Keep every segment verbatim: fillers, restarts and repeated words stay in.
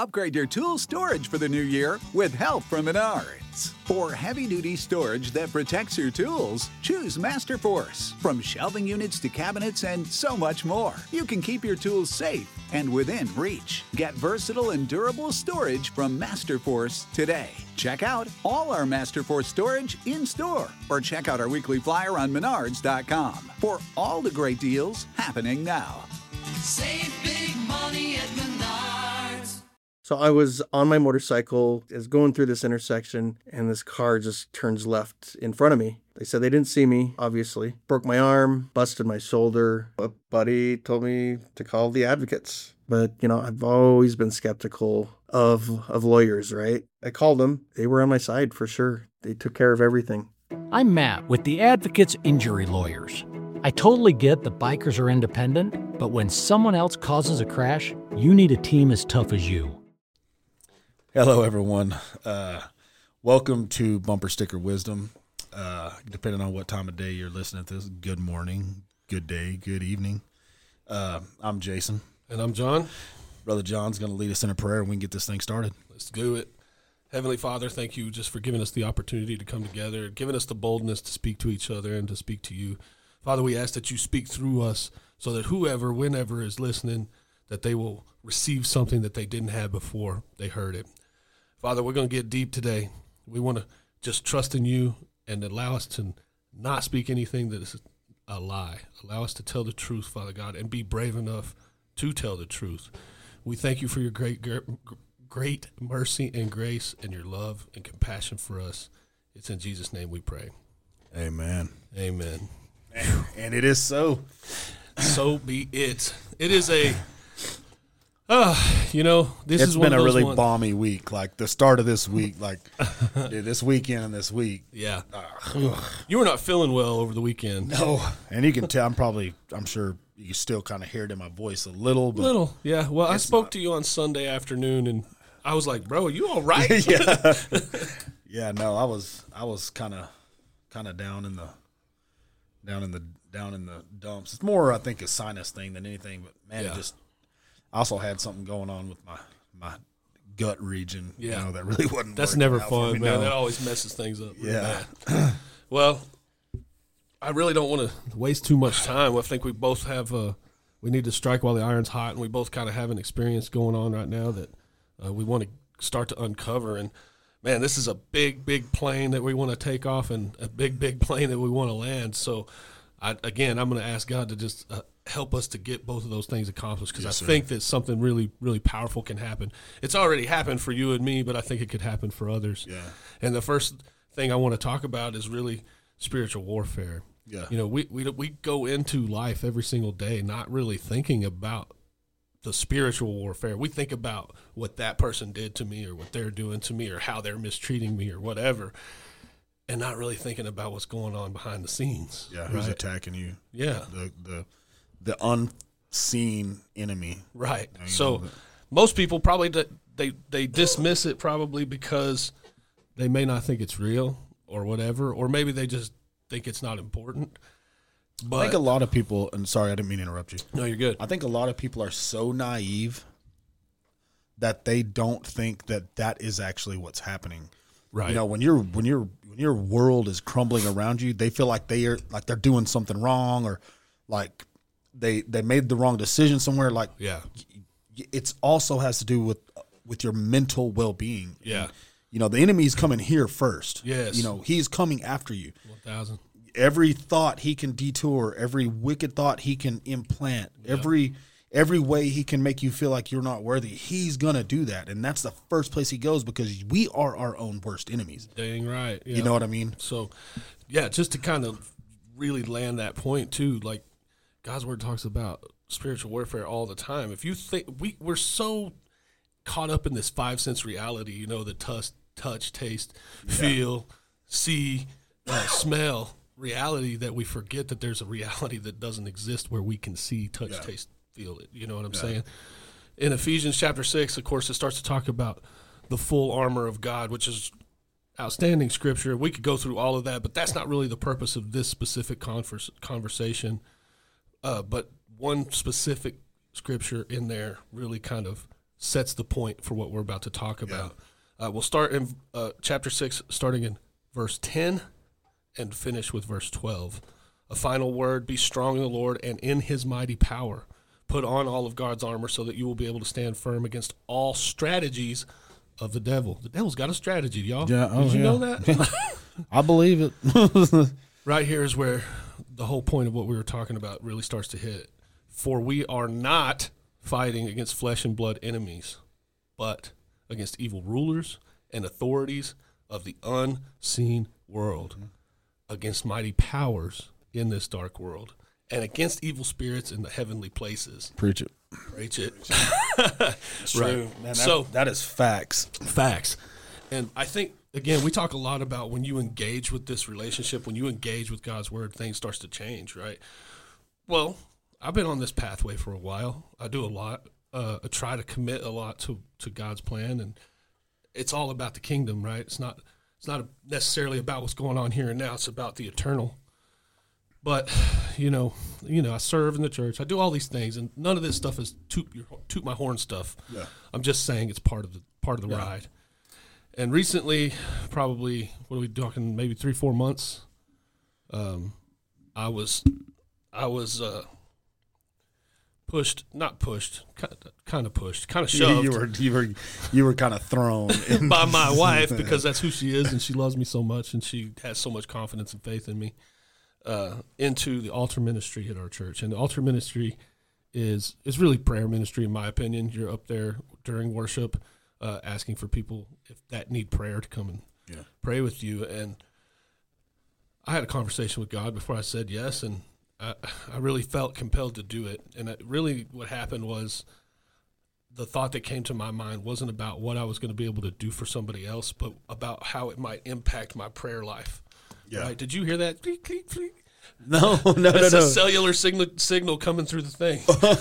Upgrade your tool storage for the new year with help from Menards. For heavy-duty storage that protects your tools, choose Masterforce. From shelving units to cabinets and so much more, you can keep your tools safe and within reach. Get versatile and durable storage from Masterforce today. Check out all our Masterforce storage in-store or check out our weekly flyer on menards dot com for all the great deals happening now. Save big money at Menards. So I was on my motorcycle, is going through this intersection, and this car just turns left in front of me. They said they didn't see me, obviously. Broke my arm, busted my shoulder. A buddy told me to call the advocates. But, you know, I've always been skeptical of of lawyers, right? I called them. They were on my side for sure. They took care of everything. I'm Matt with the Advocates Injury Lawyers. I totally get that bikers are independent, but when someone else causes a crash, you need a team as tough as you. Hello, everyone. Uh, welcome to Bumper Sticker Wisdom. Uh, depending on what time of day you're listening to this, good morning, good day, good evening. Uh, I'm Jason. And I'm John. Brother John's going to lead us in a prayer, and we can get this thing started. Let's do it. Heavenly Father, thank you just for giving us the opportunity to come together, giving us the boldness to speak to each other and to speak to you. Father, we ask that you speak through us so that whoever, whenever is listening, that they will receive something that they didn't have before they heard it. Father, we're going to get deep today. We want to just trust in you and allow us to not speak anything that is a lie. Allow us to tell the truth, Father God, and be brave enough to tell the truth. We thank you for your great, great mercy and grace and your love and compassion for us. It's in Jesus' name we pray. Amen. Amen. And it is so. So be it. It is a, uh, you know, this it's is one been of a those really ones. balmy week. Like the start of this week, like dude, this weekend and this week. Yeah. Uh, you were not feeling well over the weekend. No. And you can tell, I'm probably, I'm sure you can still kind of hear it in my voice a little. But little, yeah. Well, I spoke not. to you on Sunday afternoon, and I was like, bro, are you all right? yeah. Yeah, no, I was, I was kind of, kind of down in the, down in the, down in the dumps. It's more, I think, a sinus thing than anything. But man, Yeah. it just. I also had something going on with my my gut region. Yeah. You know, that really wasn't. That's working never out for fun, me, man. no. That always messes things up. Really Yeah. bad. Well, I really don't want to waste too much time. I think we both have. Uh, we need to strike while the iron's hot, and we both kind of have an experience going on right now that uh, we want to start to uncover. And man, this is a big, big plane that we want to take off, and a big, big plane that we want to land. So, I, again, I'm going to ask God to just uh, help us to get both of those things accomplished, because Yes, I sir. think that something really, really powerful can happen. It's already happened for you and me, but I think it could happen for others. Yeah. And the first thing I want to talk about is really spiritual warfare. Yeah. You know, we, we we go into life every single day not really thinking about the spiritual warfare. We think about what that person did to me, or what they're doing to me, or how they're mistreating me, or whatever, and not really thinking about what's going on behind the scenes. Yeah, who's right? attacking you? Yeah. The the the unseen enemy. Right. You know, So but- most people probably d- they they dismiss it probably because they may not think it's real or whatever, or maybe they just think it's not important. But I think a lot of people, and sorry, I didn't mean to interrupt you. no, you're good. I think a lot of people are so naive that they don't think that that is actually what's happening. Right. You know, when you're when you're when your world is crumbling around you, they feel like they are like they're doing something wrong, or like they they made the wrong decision somewhere. Like, Yeah. it's also has to do with with your mental well-being. Yeah. You know, the enemy's coming here first. Yes. You know, he's coming after you. one thousand. Every thought he can detour, every wicked thought he can implant, every every way he can make you feel like you're not worthy, he's going to do that. And that's the first place he goes, because we are our own worst enemies. Dang right. Yeah. You know what I mean? So, yeah, just to kind of really land that point too, like God's word talks about spiritual warfare all the time. If you think we we're so caught up in this five sense reality, you know, the touch, touch, taste, feel, see, uh, smell reality, that we forget that there's a reality that doesn't exist where we can see, touch, Yeah. taste, feel it. You know what I'm Yeah. saying? In Ephesians chapter six, of course, it starts to talk about the full armor of God, which is outstanding scripture. We could go through all of that, but that's not really the purpose of this specific converse, conversation. Uh, but one specific scripture in there really kind of sets the point for what we're about to talk about. Uh, we'll start in uh, chapter six, starting in verse ten, and finish with verse twelve. A final word, be strong in the Lord and in his mighty power. Put on all of God's armor so that you will be able to stand firm against all strategies of the devil. The devil's got a strategy, y'all. Yeah, oh, Did you yeah. know that? I believe it. Right here is where the whole point of what we were talking about really starts to hit. For we are not fighting against flesh and blood enemies, but against evil rulers and authorities of the unseen world, against mighty powers in this dark world, and against evil spirits in the heavenly places. Preach it. Preach it. True. Right. Man, that, So- that is facts. Facts. And I think, again, we talk a lot about when you engage with this relationship, when you engage with God's word, things starts to change, right? Well, I've been on this pathway for a while. I do a lot. Uh, I try to commit a lot to, to God's plan, and it's all about the kingdom, right? It's not it's not necessarily about what's going on here and now. It's about the eternal. But, you know, you know, I serve in the church. I do all these things, and none of this stuff is toot, your, toot my horn stuff. Yeah. I'm just saying it's part of the part of the Yeah. ride. And recently, probably, what are we talking, maybe three, four months, um, I was, I was uh, pushed, not pushed, kind of pushed, kind of shoved You were you were you were kind of thrown in. by my wife, because that's who she is, and she loves me so much, and she has so much confidence and faith in me, uh, into the altar ministry at our church. And the altar ministry is is really prayer ministry, in my opinion. You're up there during worship, uh, asking for people if that need prayer to come and Yeah. pray with you. And I had a conversation with God before I said yes, and I, I really felt compelled to do it. And it really what happened was the thought that came to my mind wasn't about what I was going to be able to do for somebody else, but about how it might impact my prayer life. Yeah. Right? Did you hear that? Click, click, click. No, no, no, That's no. a cellular signal signal coming through the thing.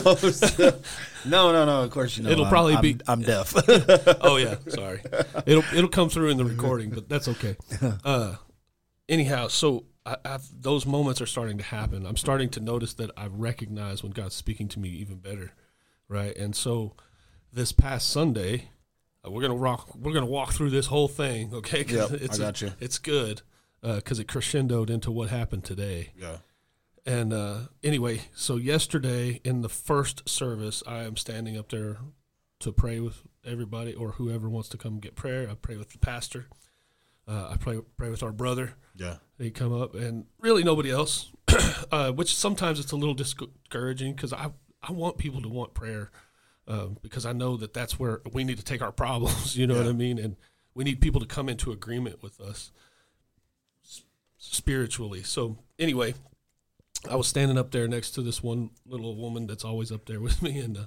no, no, no. Of course, you know. It'll I'm- probably I'm, be- I'm deaf. Oh yeah, sorry. It'll it'll come through in the recording, but that's okay. Uh, anyhow, so I, I've, those moments are starting to happen. I'm starting to notice that I recognize when God's speaking to me even better, right? And so this past Sunday, uh, we're gonna rock. We're gonna walk through this whole thing, okay? 'Cause Yep, it's I got you. It's good because it crescendoed into what happened today. Yeah. And uh, anyway, so yesterday in the first service, I am standing up there to pray with everybody or whoever wants to come get prayer. I pray with the pastor. Uh, I pray pray with our brother. Yeah. They come up, and really nobody else, uh, which sometimes it's a little discouraging because I, I want people to want prayer um, because I know that that's where we need to take our problems, you know what Yeah. I mean? And we need people to come into agreement with us s- spiritually. So anyway, I was standing up there next to this one little woman that's always up there with me, and uh,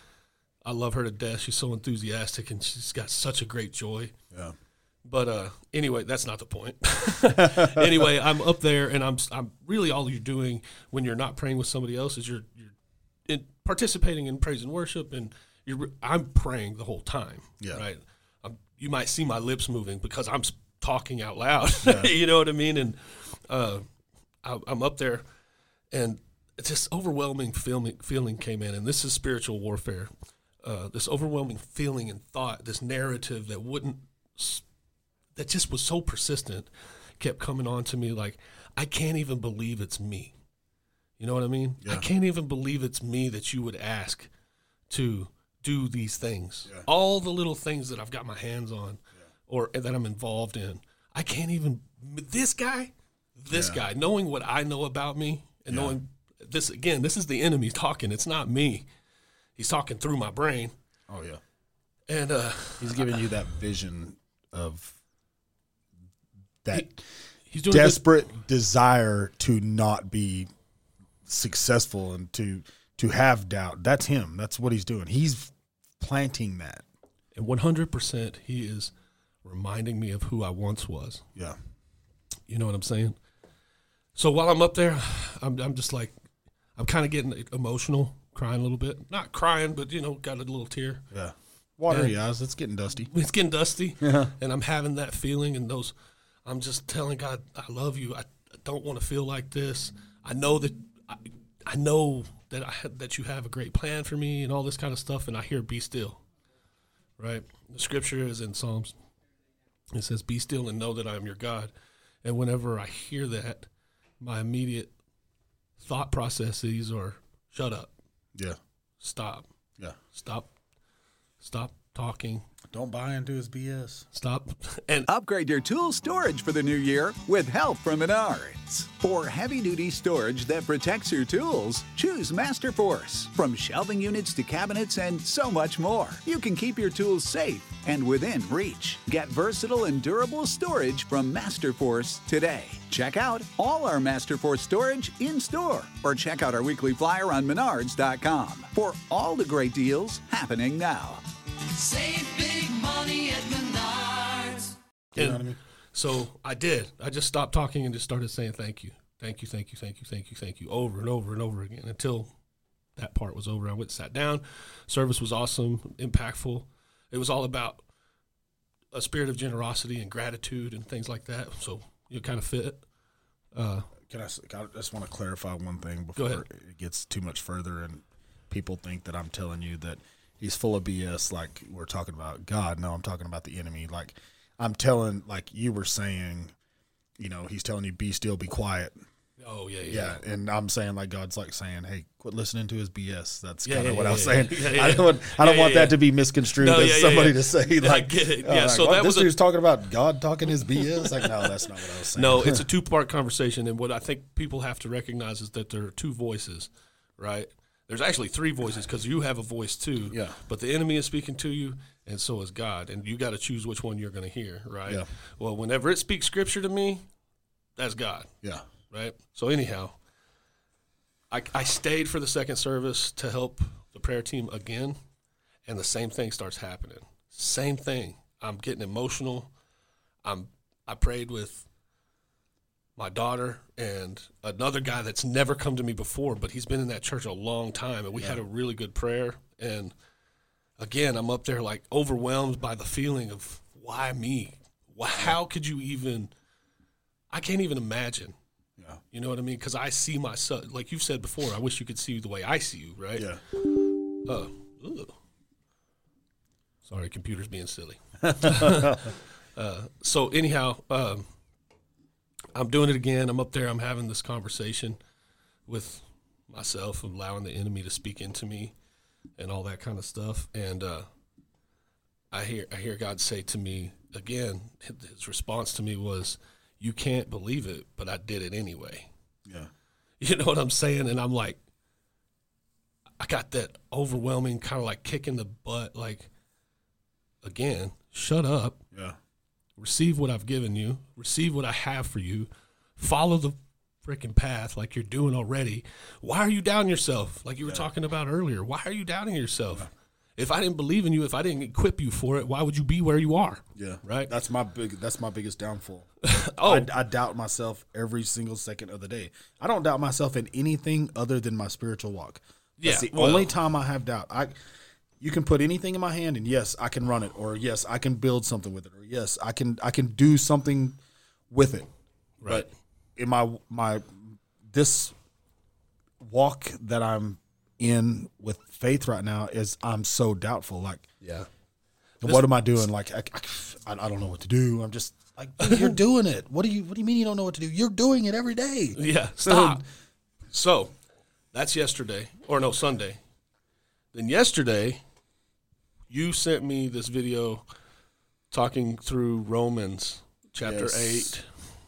I love her to death. She's so enthusiastic, and she's got such a great joy. Yeah. But uh, anyway, that's not the point. Anyway, I'm up there, and I'm I'm really all you're doing when you're not praying with somebody else is you're you're in, participating in praise and worship, and you're I'm praying the whole time. Yeah. Right. I'm, you might see my lips moving because I'm s- talking out loud. Yeah. You know what I mean? And uh, I, I'm up there, and it's this overwhelming feeling feeling came in, and this is spiritual warfare. Uh, this overwhelming feeling and thought, this narrative that wouldn't. S- that just was so persistent, kept coming on to me like, I can't even believe it's me. You know what I mean? Yeah. I can't even believe it's me that you would ask to do these things. Yeah. All the little things that I've got my hands on or that I'm involved in. I can't even, this guy, this Yeah. guy, knowing what I know about me and Yeah. knowing this, again, this is the enemy talking. It's not me. He's talking through my brain. Oh yeah. And uh, He's giving you that vision of that he's doing a good- desperate desire to not be successful and to to have doubt. That's him. That's what he's doing. He's planting that. And one hundred percent he is reminding me of who I once was. Yeah. You know what I'm saying? So while I'm up there, I'm I'm just like, I'm kind of getting emotional, crying a little bit. Not crying, but, you know, got a little tear. Yeah. Watery And- eyes. It's getting dusty. It's getting dusty. Yeah. And I'm having that feeling and those, I'm just telling God, I love you. I, I don't want to feel like this. I know that, I, I know that I that you have a great plan for me and all this kind of stuff. And I hear, be still. right? The scripture is in Psalms. It says, "Be still and know that I am your God." And whenever I hear that, my immediate thought processes are, shut up. Yeah. Stop. Yeah. Stop. Stop talking. Don't buy into his B S. Stop. And Upgrade your tool storage for the new year with help from Menards. For heavy-duty storage that protects your tools, choose Masterforce. From shelving units to cabinets and so much more, you can keep your tools safe and within reach. Get versatile and durable storage from Masterforce today. Check out all our Masterforce storage in-store or check out our weekly flyer on menards dot com for all the great deals happening now. Save big money at Menards. You know what I mean? so I did. I just stopped talking and just started saying thank you. Thank you, thank you, thank you, thank you, thank you, over and over and over again until that part was over. I went and sat down. Service was awesome, impactful. It was all about a spirit of generosity and gratitude and things like that. So you kind of fit. Uh, Can I, s- I just want to clarify one thing Go before ahead. it gets too much further and people think that I'm telling you that he's full of B S like we're talking about God. No, I'm talking about the enemy. Like I'm telling, like you were saying, you know, he's telling you, be still, be quiet. oh, yeah, yeah. Yeah, and I'm saying like God's like saying, hey, quit listening to his B S. That's Yeah, kind of yeah, what yeah, I was yeah, saying. yeah, yeah, I don't, I don't yeah, want yeah, that to be misconstrued No, as yeah, yeah, somebody yeah. to say Yeah, I like, get it. oh, Yeah, like, so what, that this was a- dude's talking about God talking his B S. Like, no, that's not what I was saying. No, it's a two-part conversation, and what I think people have to recognize is that there are two voices, right? There's actually three voices because you have a voice too. Yeah. But the enemy is speaking to you, and so is God, and you got to choose which one you're going to hear, right? Yeah. Well, whenever it speaks scripture to me, that's God, yeah, right? So anyhow, I, I stayed for the second service to help the prayer team again, and the same thing starts happening. Same thing. I'm getting emotional. I'm I prayed with my daughter and another guy that's never come to me before, but he's been in that church a long time, and we had a really good prayer. And again, I'm up there like overwhelmed by the feeling of why me? Why, how could you even? I can't even imagine. yeah, You know what I mean? Because I see myself, like you've said before, I wish you could see you the way I see you, right? yeah. Uh, ugh. Sorry, computer's being silly. uh, so anyhow, um, I'm doing it again. I'm up there. I'm having this conversation with myself, allowing the enemy to speak into me, and all that kind of stuff. And uh, I hear I hear God say to me again. His response to me was, "You can't believe it, but I did it anyway." Yeah. You know what I'm saying? And I'm like, I got that overwhelming kind of like kick in the butt, like, again, shut up, Yeah. receive what I've given you, receive what I have for you, follow the freaking path like you're doing already. Why are you doubting yourself? Like you were talking about earlier. Why are you doubting yourself? If I didn't believe in you, if I didn't equip you for it, why would you be where you are? Yeah. Right? That's my big that's my biggest downfall. Oh. I, I doubt myself every single second of the day. I don't doubt myself in anything other than my spiritual walk. That's Yeah, the well- only time I have doubt. I you can put anything in my hand and yes, I can run it, or yes, I can build something with it, or yes, I can I can do something with it. Right. But in my my this walk that I'm in with faith right now is I'm so doubtful. Like, Yeah. what am I doing? Like, I, I, I don't know what to do. I'm just like, dude, you're doing it. What do you What do you mean you don't know what to do? You're doing it every day. Yeah, stop. So that's yesterday, or no, Sunday. Then yesterday, you sent me this video talking through Romans chapter Yes. eight,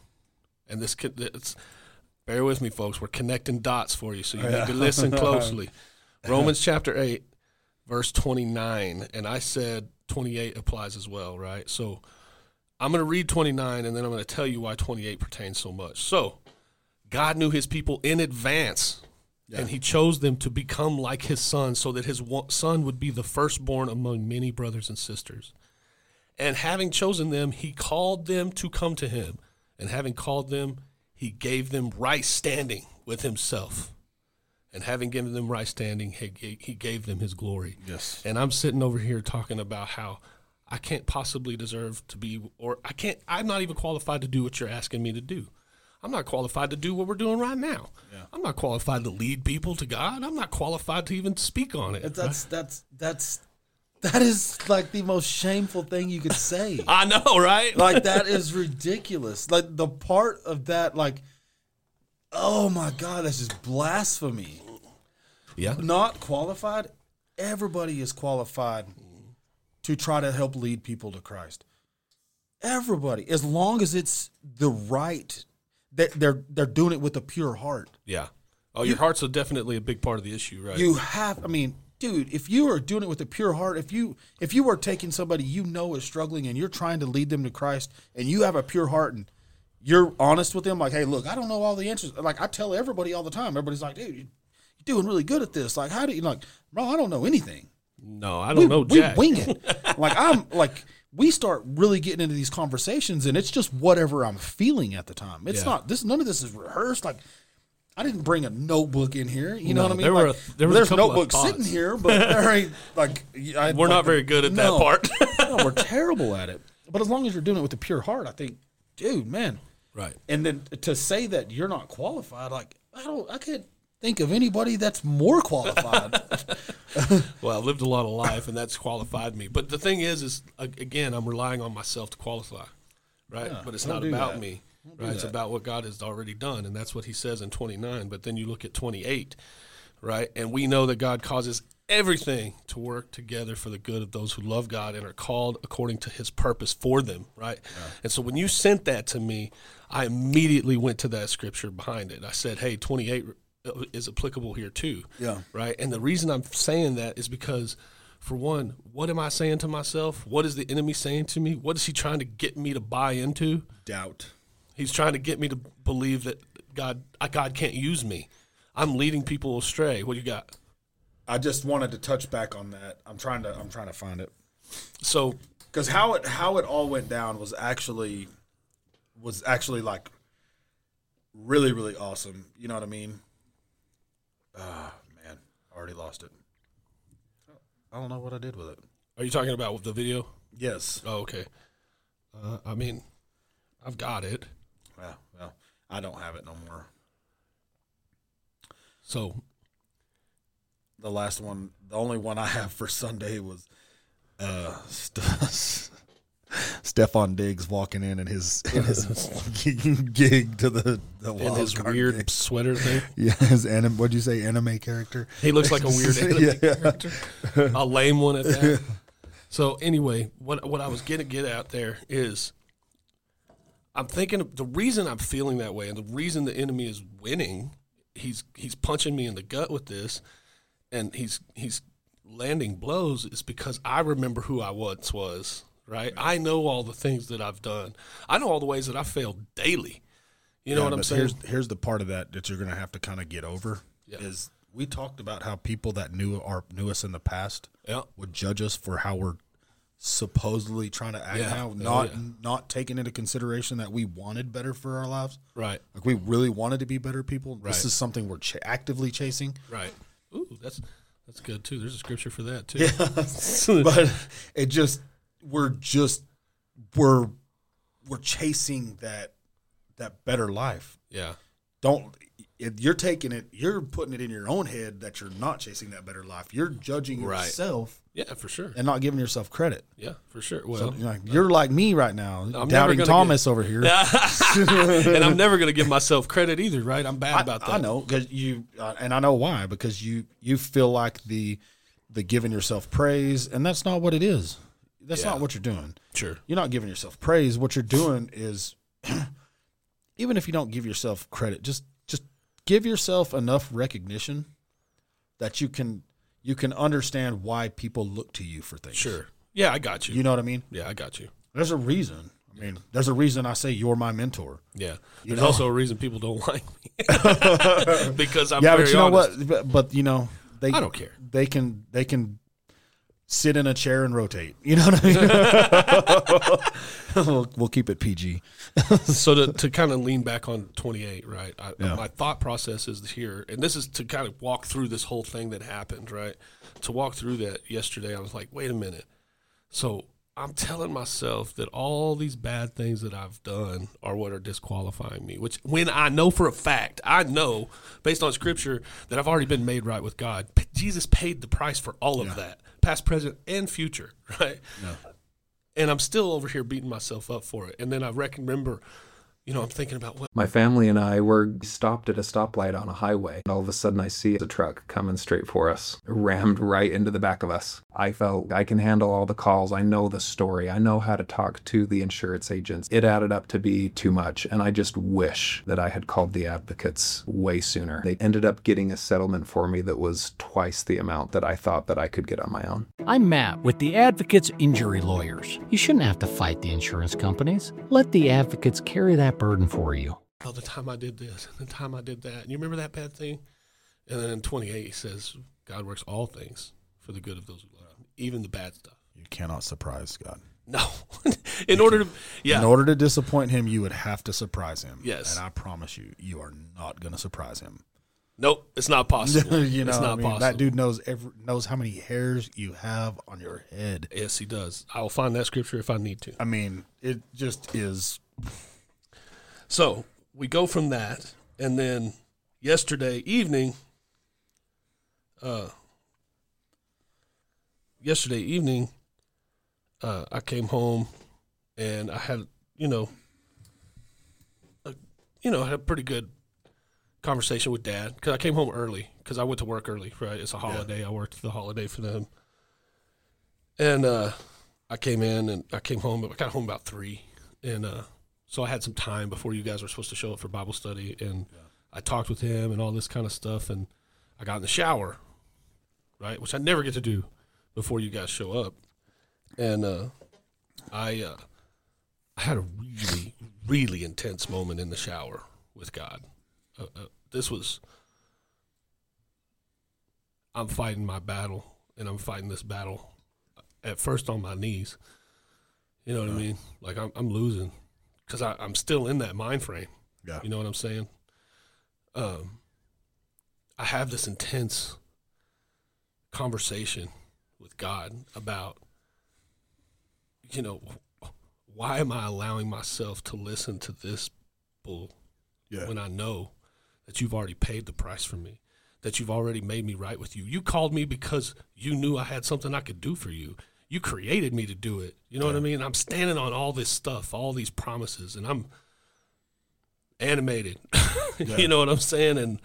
and this kid, it's, bear with me, folks. We're connecting dots for you, so you need to listen closely. Romans chapter eight, verse twenty-nine, and I said twenty-eight applies as well, right? So I'm going to read twenty-nine, and then I'm going to tell you why twenty-eight pertains so much. So God knew his people in advance, and he chose them to become like his son so that his one- son would be the firstborn among many brothers and sisters. And having chosen them, he called them to come to him. And having called them, he gave them right standing with himself. And having given them right standing, he ga- he gave them his glory. Yes. And I'm sitting over here talking about how I can't possibly deserve to be, or I can't, I'm not even qualified to do what you're asking me to do. I'm not qualified to do what we're doing right now. Yeah. I'm not qualified to lead people to God. I'm not qualified to even speak on it. That's that's that's That is like the most shameful thing you could say. I know, right? Like, that is ridiculous. Like, the part of that, like, oh my God, that's just blasphemy. Yeah. Not qualified. Everybody is qualified to try to help lead people to Christ. Everybody, as long as it's the right, they're they're, they're doing it with a pure heart. Yeah. Oh, your heart's a definitely a big part of the issue, right? You have, I mean, dude, if you are doing it with a pure heart, if you if you are taking somebody you know is struggling and you're trying to lead them to Christ, and you have a pure heart and you're honest with them, like, hey, look, I don't know all the answers. Like, I tell everybody all the time. Everybody's like, dude, you're doing really good at this. Like, how do you, like, bro, I don't know anything. No, I don't we, know we jack. wing it. Like, I'm like, we start really getting into these conversations, and it's just whatever I'm feeling at the time. It's Yeah. not this. None of this is rehearsed. Like, I didn't bring a notebook in here. You know No, what I mean? there were Like, a- there was a there's couple of notebooks thoughts. sitting here, but there ain't like I, We're like, not very good at that no. part. No, we're terrible at it. But as long as you're doing it with a pure heart, I think, dude, man. Right. And then to say that you're not qualified, like I don't, I can't think of anybody that's more qualified. Well, I've lived a lot of life, and that's qualified me. But the thing is, is a- again, I'm relying on myself to qualify, right? Yeah, but it's don't not do about that. me, do right? It's that. about what God has already done, and that's what He says in twenty-nine. But then you look at twenty-eight, right? And we know that God causes everything to work together for the good of those who love God and are called according to His purpose for them, right? And so when you sent that to me, I immediately went to that scripture behind it. I said, hey, twenty-eight is applicable here too. Yeah. Right. And the reason I'm saying that is because, for one, what am I saying to myself? What is the enemy saying to me? What is he trying to get me to buy into? Doubt. He's trying to get me to believe that God, God can't use me. I'm leading people astray. What do you got? I just wanted to touch back on that. I'm trying to. I'm trying to find it So, because how it how it all went down was actually was actually like really really awesome. You know what I mean? Ah, man, I already lost it. I don't know what I did with it. are you talking about the video? Yes. Oh, okay. Uh, I mean, I've got it. Well, well, I don't have it no more. So, The last one, the only one I have for Sunday was uh, St- Stephon Diggs walking in in his in his gig to the the in wild his card weird game. sweater thing. Yeah, his anim. What'd you say? Anime character. He looks like a weird anime Yeah. character. A lame one at that. So anyway, what what I was gonna get out there is, I'm thinking of the reason I'm feeling that way, and the reason the enemy is winning. He's he's punching me in the gut with this, and he's he's landing blows is because I remember who I once was. Right, I know all the things that I've done. I know all the ways that I failed daily. You know Yeah, what I'm but saying? Here's here's the part of that that you're going to have to kind of get over. Yeah. Is we talked about how people that knew our knew us in the past Yeah. would judge us for how we're supposedly trying to act Yeah. now, Oh, not yeah. not taking into consideration that we wanted better for our lives. Right, Like we really wanted to be better people. Right. This is something we're ch- actively chasing. right. Ooh, that's that's good too. There's a scripture for that too. But it just we're just we're we're chasing that that better life. Yeah. Don't if you're taking it, you're putting it in your own head that you're not chasing that better life. You're judging Right. yourself Yeah, for sure. and not giving yourself credit. Yeah, for sure. Well, So, you know, you're like me right now, never doubting gonna Thomas over here. and I'm never going to give myself credit either, right? I'm bad I, about that. I know because you, uh, and I know why because you you feel like the the giving yourself praise, and that's not what it is. That's Yeah. not what you're doing. Sure. You're not giving yourself praise. What you're doing is, even if you don't give yourself credit, just just give yourself enough recognition that you can you can understand why people look to you for things. Sure. Yeah, I got you. You know what I mean? yeah, I got you. There's a reason. I mean, there's a reason I say you're my mentor. Yeah. You There's know? also a reason people don't like me because I'm yeah, very but you know honest. what? But, but you know, they I don't care. They can they can sit in a chair and rotate. You know what I mean? we'll, we'll keep it P G. So to, to kind of lean back on twenty-eight, right? I, Yeah. My thought process is here, and this is to kind of walk through this whole thing that happened, right? To walk through that yesterday, I was like, wait a minute. So I'm telling myself that all these bad things that I've done are what are disqualifying me, which when I know for a fact, I know based on scripture that I've already been made right with God. P- Jesus paid the price for all of Yeah. that, past, present, and future, right? No. And I'm still over here beating myself up for it. And then I reckon, remember, you know, I'm thinking about what My family and I were stopped at a stoplight on a highway. And all of a sudden I see a truck coming straight for us, rammed right into the back of us. I felt I can handle all the calls. I know the story. I know how to talk to the insurance agents. It added up to be too much. And I just wish that I had called the advocates way sooner. They ended up getting a settlement for me that was twice the amount that I thought that I could get on my own. I'm Matt with the Advocates Injury Lawyers. You shouldn't have to fight the insurance companies. Let the advocates carry that burden for you. oh, the time I did this, and the time I did that. And you remember that bad thing? And then in twenty-eight, he says, God works all things for the good of those who love him, even the bad stuff. You cannot surprise God. No. in order to, yeah. In order to disappoint him, you would have to surprise him. Yes. And I promise you, you are not going to surprise him. Nope, it's not possible. you know, it's not I mean, possible. that dude knows every, knows how many hairs you have on your head. Yes, he does. I will find that scripture if I need to. I mean, it just is. So we go from that, and then yesterday evening, uh, yesterday evening, uh, I came home, and I had, you know, a, you know, I had a pretty good conversation with Dad because I came home early because I went to work early. Right, it's a holiday. Yeah. I worked the holiday for them, and uh, I came in and I came home. I got home about three, and uh, so I had some time before you guys were supposed to show up for Bible study, and yeah. I talked with him and all this kind of stuff, and I got in the shower, right, which I never get to do before you guys show up, and uh, I uh, I had a really really intense moment in the shower with God. Uh, uh, this was, I'm fighting my battle, and I'm fighting this battle at first on my knees. You know what uh, I mean? Like I'm, I'm losing because I'm still in that mind frame. Yeah. You know what I'm saying? Um, I have this intense conversation with God about, you know, why am I allowing myself to listen to this bull yeah. when I know that you've already paid the price for me, that you've already made me right with you. You called me because you knew I had something I could do for you. You created me to do it. You know yeah. what I mean? I'm standing on all this stuff, all these promises, and I'm animated. Yeah. You know what I'm saying? And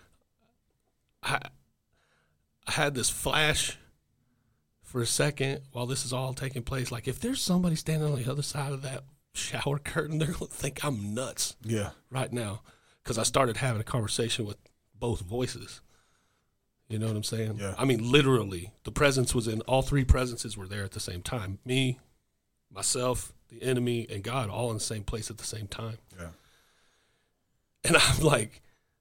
I, I had this flash for a second while this is all taking place. Like, if there's somebody standing on the other side of that shower curtain, they're going to think I'm nuts yeah. right now. Because I started having a conversation with both voices. You know what I'm saying? Yeah. I mean, literally, the presence was in, all three presences were there at the same time. Me, myself, the enemy, and God all in the same place at the same time. Yeah. And I'm like,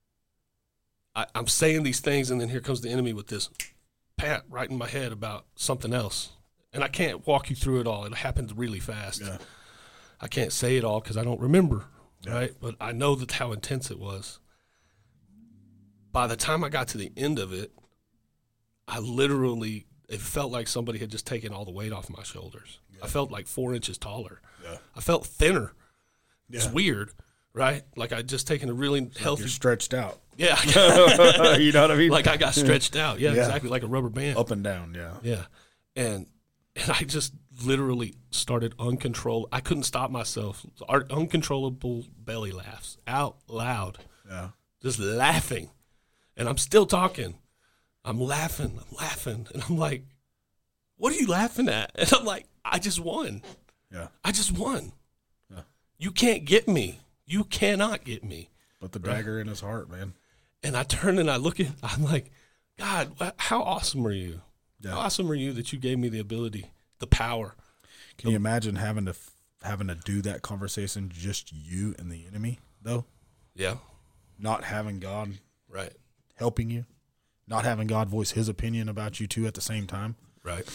I, I'm saying these things, and then here comes the enemy with this pat right in my head about something else. And I can't walk you through it all. It happened really fast. Yeah. I can't say it all because I don't remember. Yeah. Right, but I know that how intense it was. By the time I got to the end of it, I literally, it felt like somebody had just taken all the weight off my shoulders. Yeah. I felt like four inches taller. Yeah. I felt thinner. Yeah. It's weird, right? Like I'd just taken a really it's healthy. Like you're stretched out. Yeah. You know what I mean? Like I got stretched out. Yeah, Yeah. exactly, like a rubber band. Up and down, yeah. Yeah, and and I just literally started uncontrolled. I couldn't stop myself. Uncontrollable belly laughs out loud. Yeah. Just laughing. And I'm still talking. I'm laughing. I'm laughing. And I'm like, what are you laughing at? And I'm like, I just won. Yeah. I just won. Yeah. You can't get me. You cannot get me. But the dagger right? in his heart, man. And I turn and I look at, I'm like, God, how awesome are you? Yeah. How awesome are you that you gave me the ability, the power. Can you imagine having to having to do that conversation just you and the enemy though? Yeah. Not having God right helping you, not having God voice his opinion about you two at the same time. Right.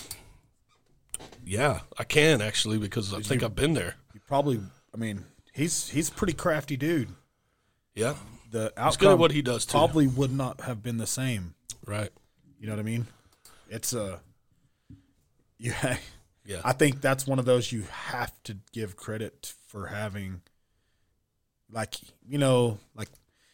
Yeah, I can actually because I think you, I've been there. You probably, I mean, he's he's a pretty crafty dude. Yeah. The outcome he's good at what he does too. Probably would not have been the same. Right. You know what I mean? It's a uh, yeah. Yeah. I think that's one of those you have to give credit for having, like, you know, like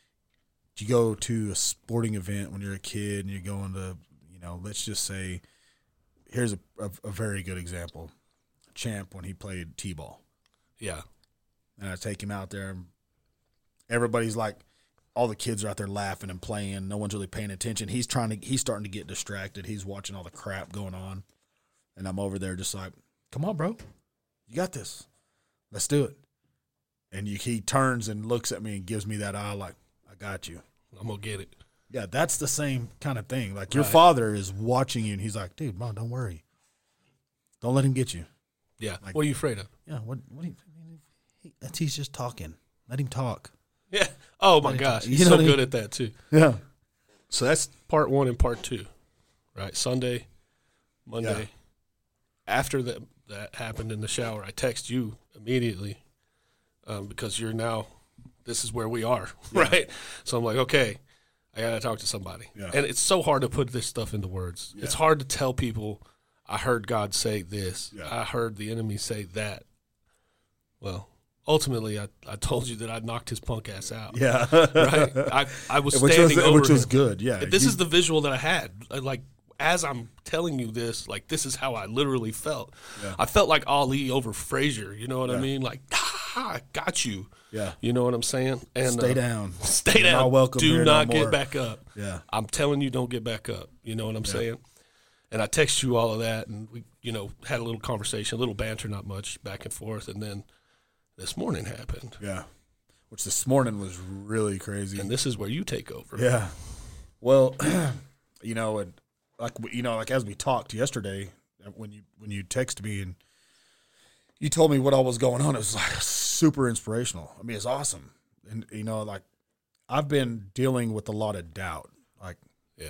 you go to a sporting event when you're a kid and you're going to, you know, let's just say, here's a, a, a very good example. Champ when he played T-ball. Yeah. And I take him out there and everybody's like, all the kids are out there laughing and playing. No one's really paying attention. He's trying to, he's starting to get distracted. He's watching all the crap going on. And I'm over there just like, come on, bro. You got this. Let's do it. And you, he turns and looks at me and gives me that eye like, I got you. I'm going to get it. Yeah, that's the same kind of thing. Like your Right. father is watching you and he's like, dude, mom, don't worry. Don't let him get you. Yeah. Like- what are you afraid of? Yeah, what, what do you, he, he's just talking. Let him talk. Yeah. Oh, my Let him gosh. talk. He's You know so what I mean? good at that, too. Yeah. So that's part one and part two, right? Sunday, Monday. Yeah. After that, that happened in the shower, I text you immediately um, because you're now, this is where we are, right? So I'm like, okay, I got to talk to somebody. Yeah. And it's so hard to put this stuff into words. Yeah. It's hard to tell people, I heard God say this. Yeah. I heard the enemy say that. Well, ultimately, I, I told you that I knocked his punk ass out. Yeah. Right? I, I was which standing was, over which was him. good. Yeah. This You- is the visual that I had. Like, as I'm telling you this, like, this is how I literally felt. Yeah. I felt like Ali over Frazier. You know what I Yeah. mean? Like, ah, I got you. Yeah. You know what I'm saying? And Stay uh, down. Stay You're down. not welcome Do here no not more. get back up. Yeah. I'm telling you, don't get back up. You know what I'm saying? And I text you all of that, and we, you know, had a little conversation, a little banter, not much, back and forth, and then this morning happened, Yeah. Which this morning was really crazy. and this is where you take over. Yeah. Well, you know, and like you know, like as we talked yesterday, when you when you texted me and you told me what all was going on, it was like super inspirational. I mean, it's awesome, and you know, like I've been dealing with a lot of doubt. Like Yeah.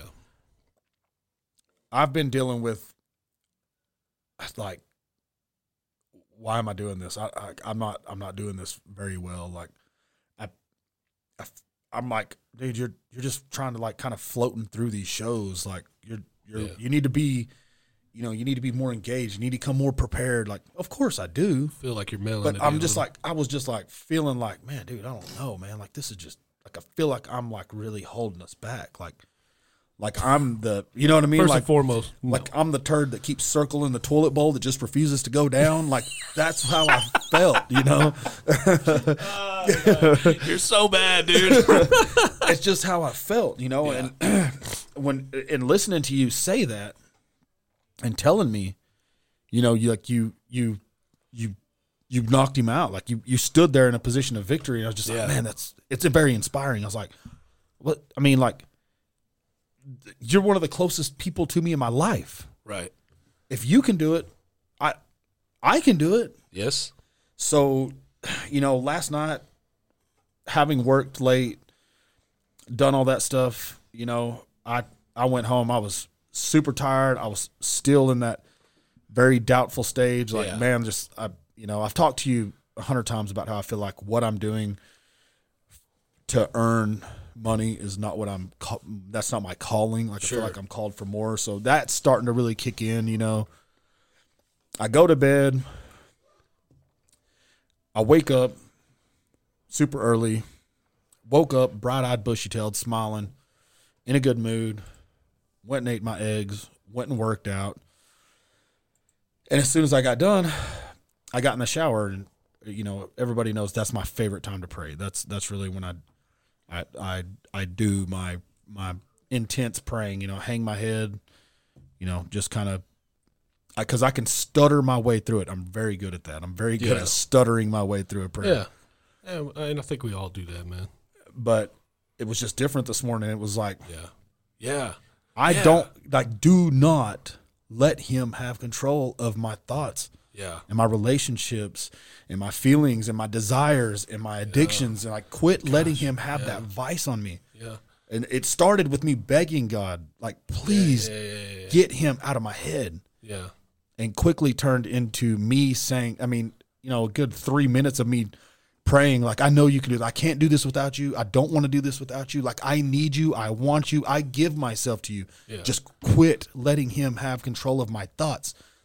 I've been dealing with like, why am I doing this? I, I I'm not I'm not doing this very well. Like I, I I'm like, dude, you're you're just trying to like kind of floating through these shows. Like you're you're Yeah. you need to be, you know, you need to be more engaged. You need to come more prepared. Like, of course I do, Feel like you're mailing but it I'm in just a like I was just like feeling like, man, dude, I don't know, man. Like this is just like I feel like I'm like really holding us back. Like like I'm the you know what I mean? First like and foremost, no. like I'm the turd that keeps circling the toilet bowl that just refuses to go down. Like that's how I felt, you know. You're so bad, dude. It's just how I felt, you know. Yeah. And when and listening to you say that and telling me, you know, you like you you you you knocked him out. Like you you stood there in a position of victory. And I was just Yeah. like, man, that's it's very inspiring. I was like, what? I mean, like you're one of the closest people to me in my life. Right. If you can do it, I I can do it. Yes. So, you know, last night, having worked late, done all that stuff, you know, I I went home. I was super tired. I was still in that very doubtful stage. Like, Yeah. man, just I, you know, I've talked to you a hundred times about how I feel like what I'm doing to earn money is not what I'm. Ca- that's not my calling. Like Sure. I feel like I'm called for more. So that's starting to really kick in. You know, I go to bed. I wake up super early, woke up bright-eyed, bushy-tailed, smiling, in a good mood, went and ate my eggs, went and worked out. And as soon as I got done, I got in the shower, and, you know, everybody knows that's my favorite time to pray. That's that's really when I I I, I do my my intense praying, you know, hang my head, you know, just kind of, because I, I can stutter my way through it. I'm very good at that. I'm very good Yeah. at stuttering my way through a prayer. Yeah. yeah. And I think we all do that, man. But it was just different this morning. It was like, Yeah. Yeah. I Yeah. don't, like, do not let him have control of my thoughts Yeah. and my relationships and my feelings and my desires and my addictions. And I quit letting him have that vice on me. Yeah. And it started with me begging God, like, please Yeah. Yeah. Yeah. yeah. get him out of my head. yeah. And quickly turned into me saying, I mean, you know, a good three minutes of me praying, like, I know you can do that. I can't do this without you. I don't want to do this without you. Like, I need you. I want you. I give myself to you. Yeah. Just quit letting him have control of my thoughts.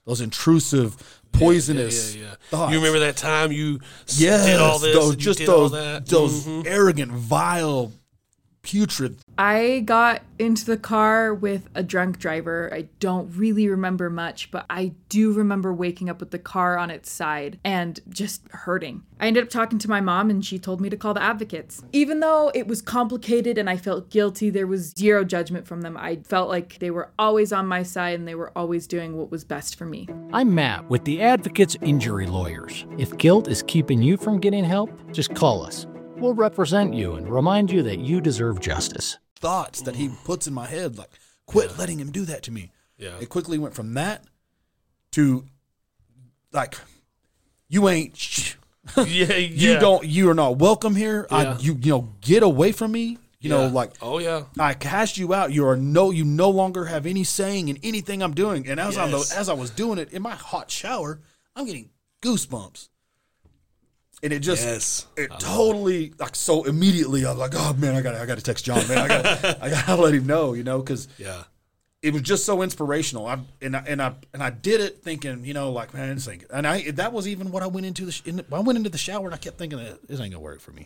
those intrusive, poisonous yeah, yeah, yeah. thoughts. You remember that time you s- Yes, did all this, those, and you just did all those, that? those Mhm. arrogant, vile, putrid. I got into the car with a drunk driver. I don't really remember much, but I do remember waking up with the car on its side and just hurting. I ended up talking to my mom and she told me to call the advocates. Even though it was complicated and I felt guilty, there was zero judgment from them. I felt like they were always on my side and they were always doing what was best for me. I'm Matt with the Advocates Injury Lawyers. If guilt is keeping you from getting help, just call us. We'll represent you and remind you that you deserve justice. Thoughts that he puts in my head, like, quit yeah. letting him do that to me. Yeah. It quickly went from that to, like, you ain't, sh- yeah, you yeah. don't, you are not welcome here. Yeah. I, you, you know, get away from me. You Yeah. know, like, oh yeah, I cast you out. You are no, you no longer have any saying in anything I'm doing. And as Yes. I'm, as I was doing it in my hot shower, I'm getting goosebumps. And it just, Yes. it totally, like, so immediately, I was like, oh, man, I got I got to text John, man. I got I got to let him know, you know, because yeah. it was just so inspirational. I, and, I, and, I, and I did it thinking, you know, like, man, this ain't, and I, that was even what I went into the, sh- in, I went into the shower and I kept thinking, this ain't going to work for me.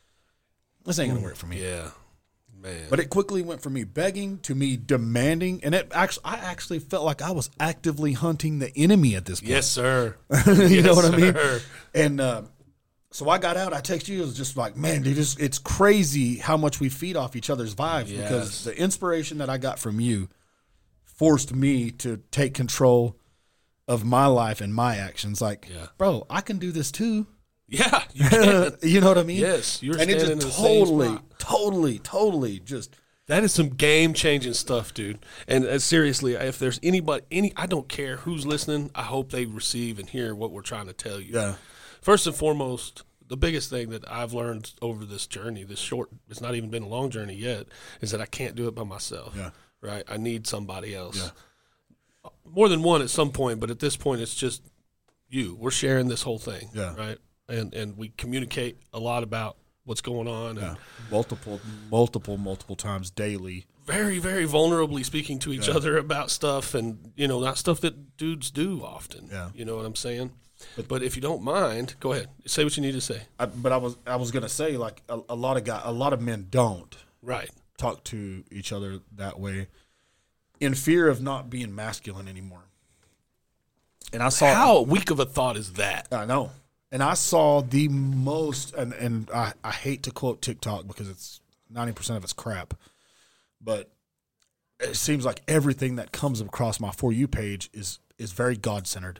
This ain't going to work for me. Yeah, man. But it quickly went from me begging to me demanding, and it actually, I actually felt like I was actively hunting the enemy at this point. yes, sir. you Yes, know what I mean? sir. And uh, so I got out. I texted you. It was just like, man, dude, it's, it's crazy how much we feed off each other's vibes Yes. because the inspiration that I got from you forced me to take control of my life and my actions. Like, Yeah. bro, I can do this too. Yeah, you can. You know what I mean? Yes, you're and it standing just in the same totally, spot. totally, totally just. That is some game changing stuff, dude. And uh, seriously, if there's anybody, any, I don't care who's listening. I hope they receive and hear what we're trying to tell you. Yeah. First and foremost, the biggest thing that I've learned over this journey, this short, it's not even been a long journey yet, is that I can't do it by myself. Yeah. Right. I need somebody else. Yeah. More than one at some point, but at this point, it's just you. We're sharing this whole thing. Yeah. Right. And and we communicate a lot about what's going on. And Yeah. Multiple, multiple, multiple times daily. very, very vulnerably speaking to each Yeah. other about stuff, and you know, not stuff that dudes do often. Yeah. You know what I'm saying? But, but if you don't mind, go ahead. Say what you need to say. I, but I was, I was gonna say, like, a, a lot of guy, a lot of men don't Right. talk to each other that way, in fear of not being masculine anymore. And I saw How weak of a thought is that? I know. And I saw the most, and, and I, I hate to quote TikTok because it's ninety percent of it's crap, but it seems like everything that comes across my For You page is, is very God-centered.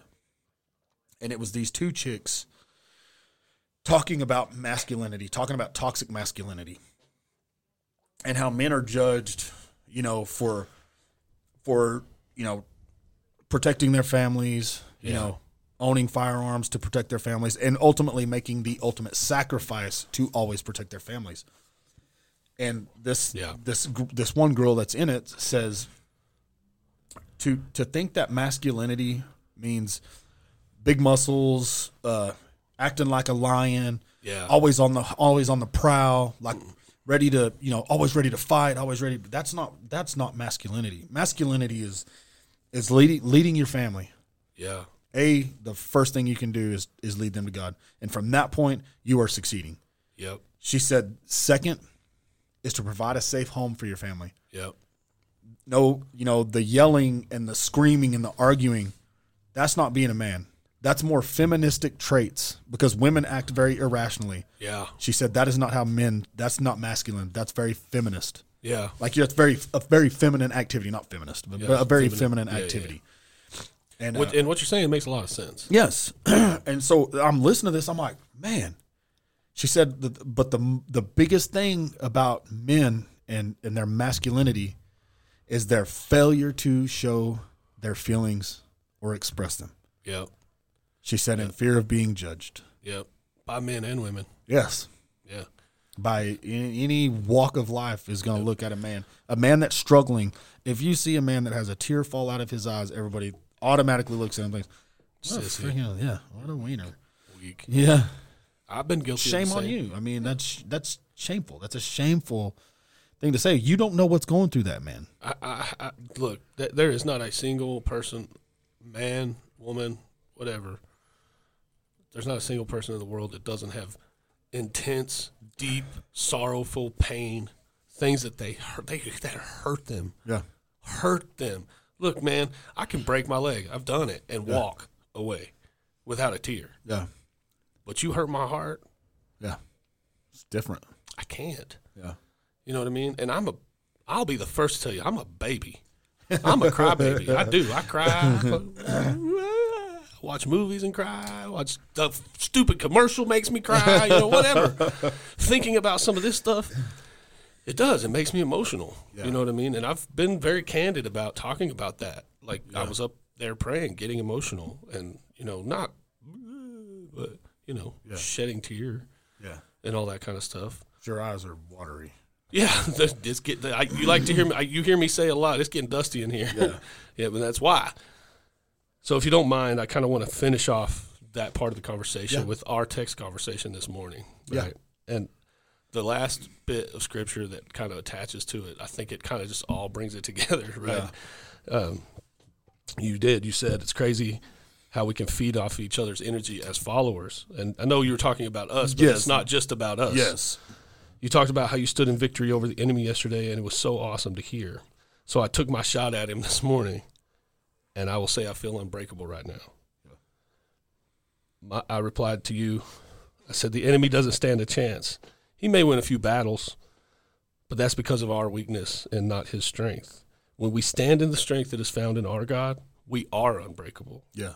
And it was these two chicks talking about masculinity, talking about toxic masculinity, and how men are judged, you know, for, for, you know, protecting their families, you Yeah. know, owning firearms to protect their families, and ultimately making the ultimate sacrifice to always protect their families. And this Yeah. this gr- this one girl that's in it says to to think that masculinity means big muscles, uh, acting like a lion, Yeah. always on the always on the prowl, like ready to, you know, always ready to fight, always ready. That's not that's not masculinity. Masculinity is is leading leading your family. Yeah. A, the first thing you can do is is lead them to God. And from that point, you are succeeding. Yep. She said, second is to provide a safe home for your family. Yep. No, you know, the yelling and the screaming and the arguing, that's not being a man. That's more feministic traits because women act very irrationally. Yeah. She said that is not how men, that's not masculine. That's very feminist. Yeah. Like that's very a very feminine activity, not feminist, but Yeah, a very feminine. feminine, Yeah, yeah, activity. And What, uh, and what you're saying makes a lot of sense. yes, and so I'm listening to this. I'm like, man. She said, that, but the the biggest thing about men and and their masculinity is their failure to show their feelings or express them. Yep. She said, in fear of being judged. Yep. By men and women. Yes. Yeah. By any, any walk of life is going to look at a man, a man that's struggling. If you see a man that has a tear fall out of his eyes, everybody automatically looks at him and thinks, "What a Sissy. freaking- yeah, what a wiener." Weak. Yeah. I've been guilty. Shame of the on same. you. I mean, that's that's shameful. That's a shameful thing to say. You don't know what's going through that man. I, I, I look. Th- there is not a single person, man woman, whatever. There's not a single person in the world that doesn't have intense, deep, sorrowful pain, things that they hurt, they, that hurt them. Yeah. Hurt them. Look, man, I can break my leg. I've done it and Yeah. walk away without a tear. Yeah. But you hurt my heart, Yeah. It's different. I can't. Yeah. You know what I mean? And I'm a, I'll be the first to tell you, I'm a baby. I'm a crybaby. I do. I cry. Watch movies and cry. Watch the stupid commercial makes me cry. You know, whatever. Thinking about some of this stuff, it does. It makes me emotional. Yeah. You know what I mean? And I've been very candid about talking about that. Like Yeah. I was up there praying, getting emotional, and you know, not, but you know, Yeah. shedding tear Yeah. and all that kind of stuff. Your eyes are watery. Yeah, it's get, I, you like to hear me. I, you hear me say a lot. It's getting dusty in here. Yeah. Yeah, but that's why. So if you don't mind, I kind of want to finish off that part of the conversation Yeah. with our text conversation this morning. Yeah. Right? And the last bit of scripture that kind of attaches to it, I think it kind of just all brings it together, right? Um, you did. You said it's crazy how we can feed off each other's energy as followers. And I know you were talking about us, but Yes. it's not just about us. Yes. You talked about how you stood in victory over the enemy yesterday, and it was so awesome to hear. So I took my shot at him this morning, and I will say I feel unbreakable right now. My, I replied to you, I said, the enemy doesn't stand a chance. He may win a few battles, but that's because of our weakness and not his strength. When we stand in the strength that is found in our God, we are unbreakable. Yeah.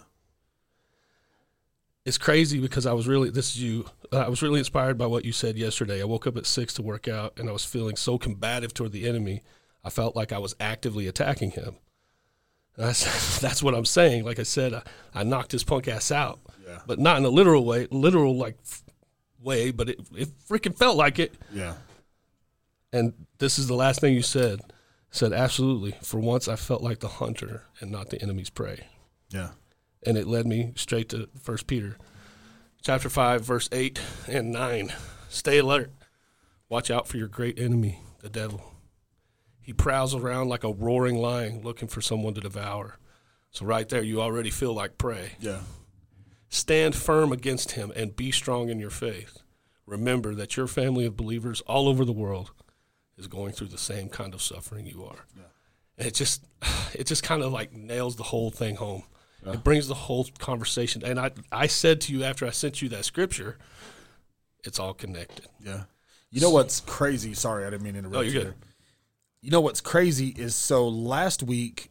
It's crazy because I was really, this is you, uh, I was really inspired by what you said yesterday. I woke up at six to work out, and I was feeling so combative toward the enemy, I felt like I was actively attacking him. And I said, that's what I'm saying. Like I said, I, I knocked his punk ass out, Yeah. but not in a literal way, literal like f- way, but it, it freaking felt like it. Yeah. And this is the last thing you said. Said, absolutely. For once, I felt like the hunter and not the enemy's prey. Yeah. And it led me straight to First Peter chapter five, verse eight and nine. Stay alert. Watch out for your great enemy, the devil. He prowls around like a roaring lion looking for someone to devour. So right there, you already feel like prey. Yeah. Stand firm against him and be strong in your faith. Remember that your family of believers all over the world is going through the same kind of suffering you are. Yeah. And it just, it just kind of like nails the whole thing home. Yeah. It brings the whole conversation. And I, I said to you after I sent you that scripture, it's all connected. Yeah. You know what's crazy? Sorry, I didn't mean to interrupt Oh, you're you good. there. You know what's crazy is so last week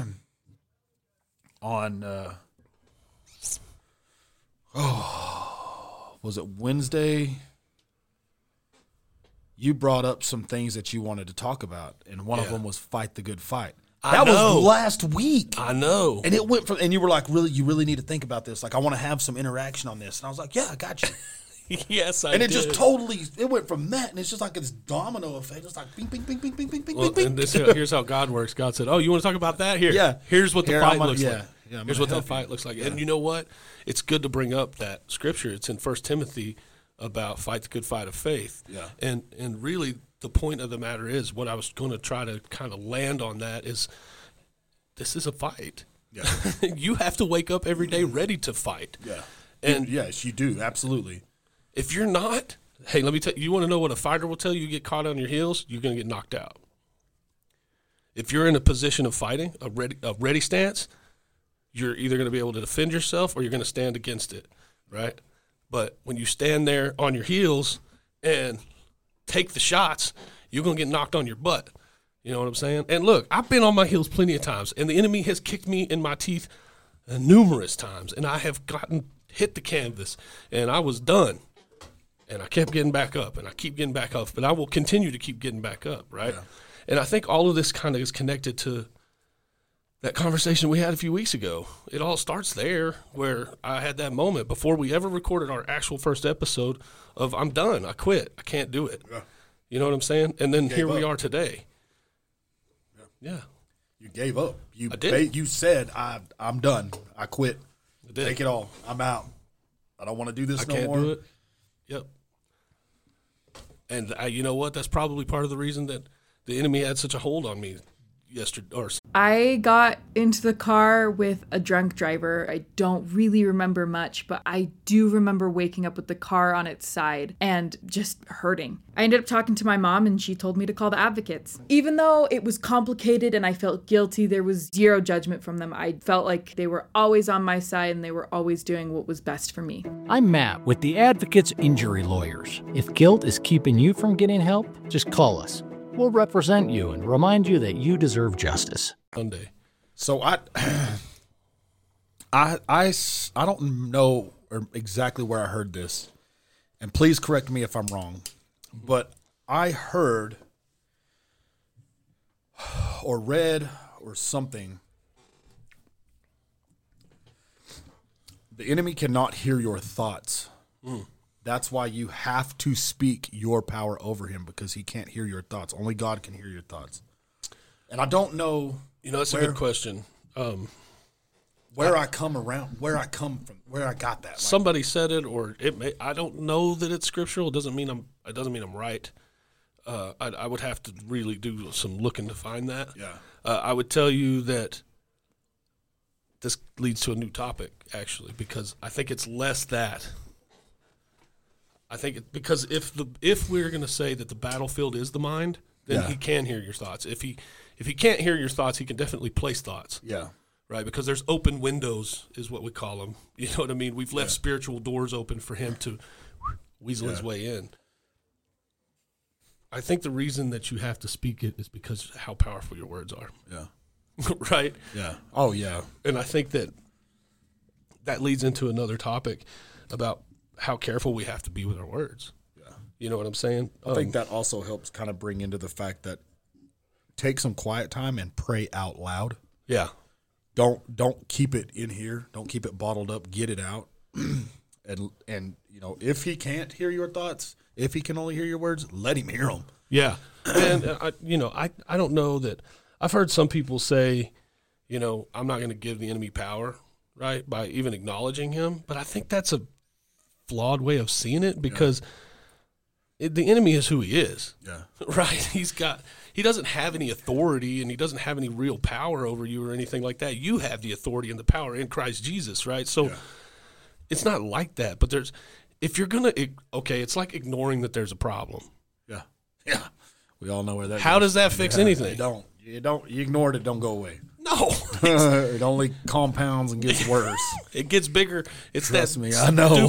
on, uh, oh, was it Wednesday? You brought up some things that you wanted to talk about, and one of Yeah. them was fight the good fight. I That know. was last week. I know. And it went from, and you were like, really, you really need to think about this. Like, I want to have some interaction on this. And I was like, yeah, I got you. Yes, I and it did. just totally, it went from that, and it's just like this domino effect. It's like, bing, bing, bing, bing, bing, bing, bing, Well, bing, and bing. this, here's how God works. God said, oh, you want to talk about that? Here. Yeah. Here's what the Here, fight I'm gonna- looks yeah. like. Yeah, I'm Here's gonna what the help you. fight looks like. And you know what? It's good to bring up that scripture. It's in First Timothy about fight the good fight of faith. Yeah. And and really the point of the matter is, what I was going to try to kind of land on that is, this is a fight. Yeah. You have to wake up every day ready to fight. Yeah. And yes, you do. Absolutely. if you're not, hey, let me tell you, you want to know what a fighter will tell you? You get caught on your heels, you're going to get knocked out. If you're in a position of fighting, a ready, a ready stance, you're either going to be able to defend yourself or you're going to stand against it, right? But when you stand there on your heels and take the shots, you're going to get knocked on your butt. You know what I'm saying? And look, I've been on my heels plenty of times, and the enemy has kicked me in my teeth uh, numerous times, and I have gotten hit the canvas, and I was done. And I kept getting back up, and I keep getting back up, but I will continue to keep getting back up, right? Yeah. And I think all of this kind of is connected to that conversation we had a few weeks ago. It all starts there, where I had that moment before we ever recorded our actual first episode of I'm done, I quit, I can't do it. Yeah. You know what I'm saying? And then Gave here we up. are today. Yeah. You gave up. You I did. ba- you said, I, I'm done. I quit. I did. Take it all. I'm out. I don't want to do this I no can't more. do it. Yep. And I, you know what? That's probably part of the reason that the enemy had such a hold on me. yesterday. Or I got into the car with a drunk driver. I don't really remember much, but I do remember waking up with the car on its side and just hurting. I ended up talking to my mom and she told me to call the advocates. Even though it was complicated and I felt guilty, there was zero judgment from them. I felt like they were always on my side and they were always doing what was best for me. I'm Matt with the Advocates Injury Lawyers. If guilt is keeping you from getting help, just call us. We'll represent you and remind you that you deserve justice. Sunday. So I, I, I, s- I don't know or exactly where I heard this, and please correct me if I'm wrong, but I heard or read or something. The enemy cannot hear your thoughts. Mm. That's why you have to speak your power over him, because he can't hear your thoughts. Only God can hear your thoughts. And I don't know, You know, that's Where- a good question. Um, where I, I come around, where I come from, where I got that. Like, somebody said it, or it may. I don't know that it's scriptural. It doesn't mean I'm. It doesn't mean I'm right. Uh, I, I would have to really do some looking to find that. yeah, Uh, I would tell you that this leads to a new topic, actually, because I think it's less that. I think it, because if the if we're going to say that the battlefield is the mind, then Yeah. he can hear your thoughts. If he if he can't hear your thoughts, he can definitely place thoughts, yeah, right? Because there's open windows, is what we call them. You know what I mean? We've left Yeah. spiritual doors open for him to weasel his Yeah. way in. I think the reason that you have to speak it is because of how powerful your words are, yeah, right? yeah. Oh, yeah, And I think that that leads into another topic about how careful we have to be with our words. yeah. You know what I'm saying? I think that also helps kind of bring into the fact that take some quiet time and pray out loud. Yeah. Don't don't keep it in here. Don't keep it bottled up. Get it out. and and you know, if he can't hear your thoughts, if he can only hear your words, let him hear them. Yeah. And, uh, I, you know, I, I don't know that – I've heard some people say, you know, I'm not going to give the enemy power, right, by even acknowledging him. But I think that's a flawed way of seeing it because it, the enemy is who he is. Yeah. Right. He's got, he doesn't have any authority and he doesn't have any real power over you or anything like that. You have the authority and the power in Christ Jesus. Right. So Yeah. it's not like that, but there's, if you're going to, okay, it's like ignoring that there's a problem. Yeah. Yeah. We all know where that How goes. does that fix Yeah, anything? You don't. You don't. You ignore it, it don't go away. No, It only compounds and gets worse. it gets bigger. It's Trust that me, I know.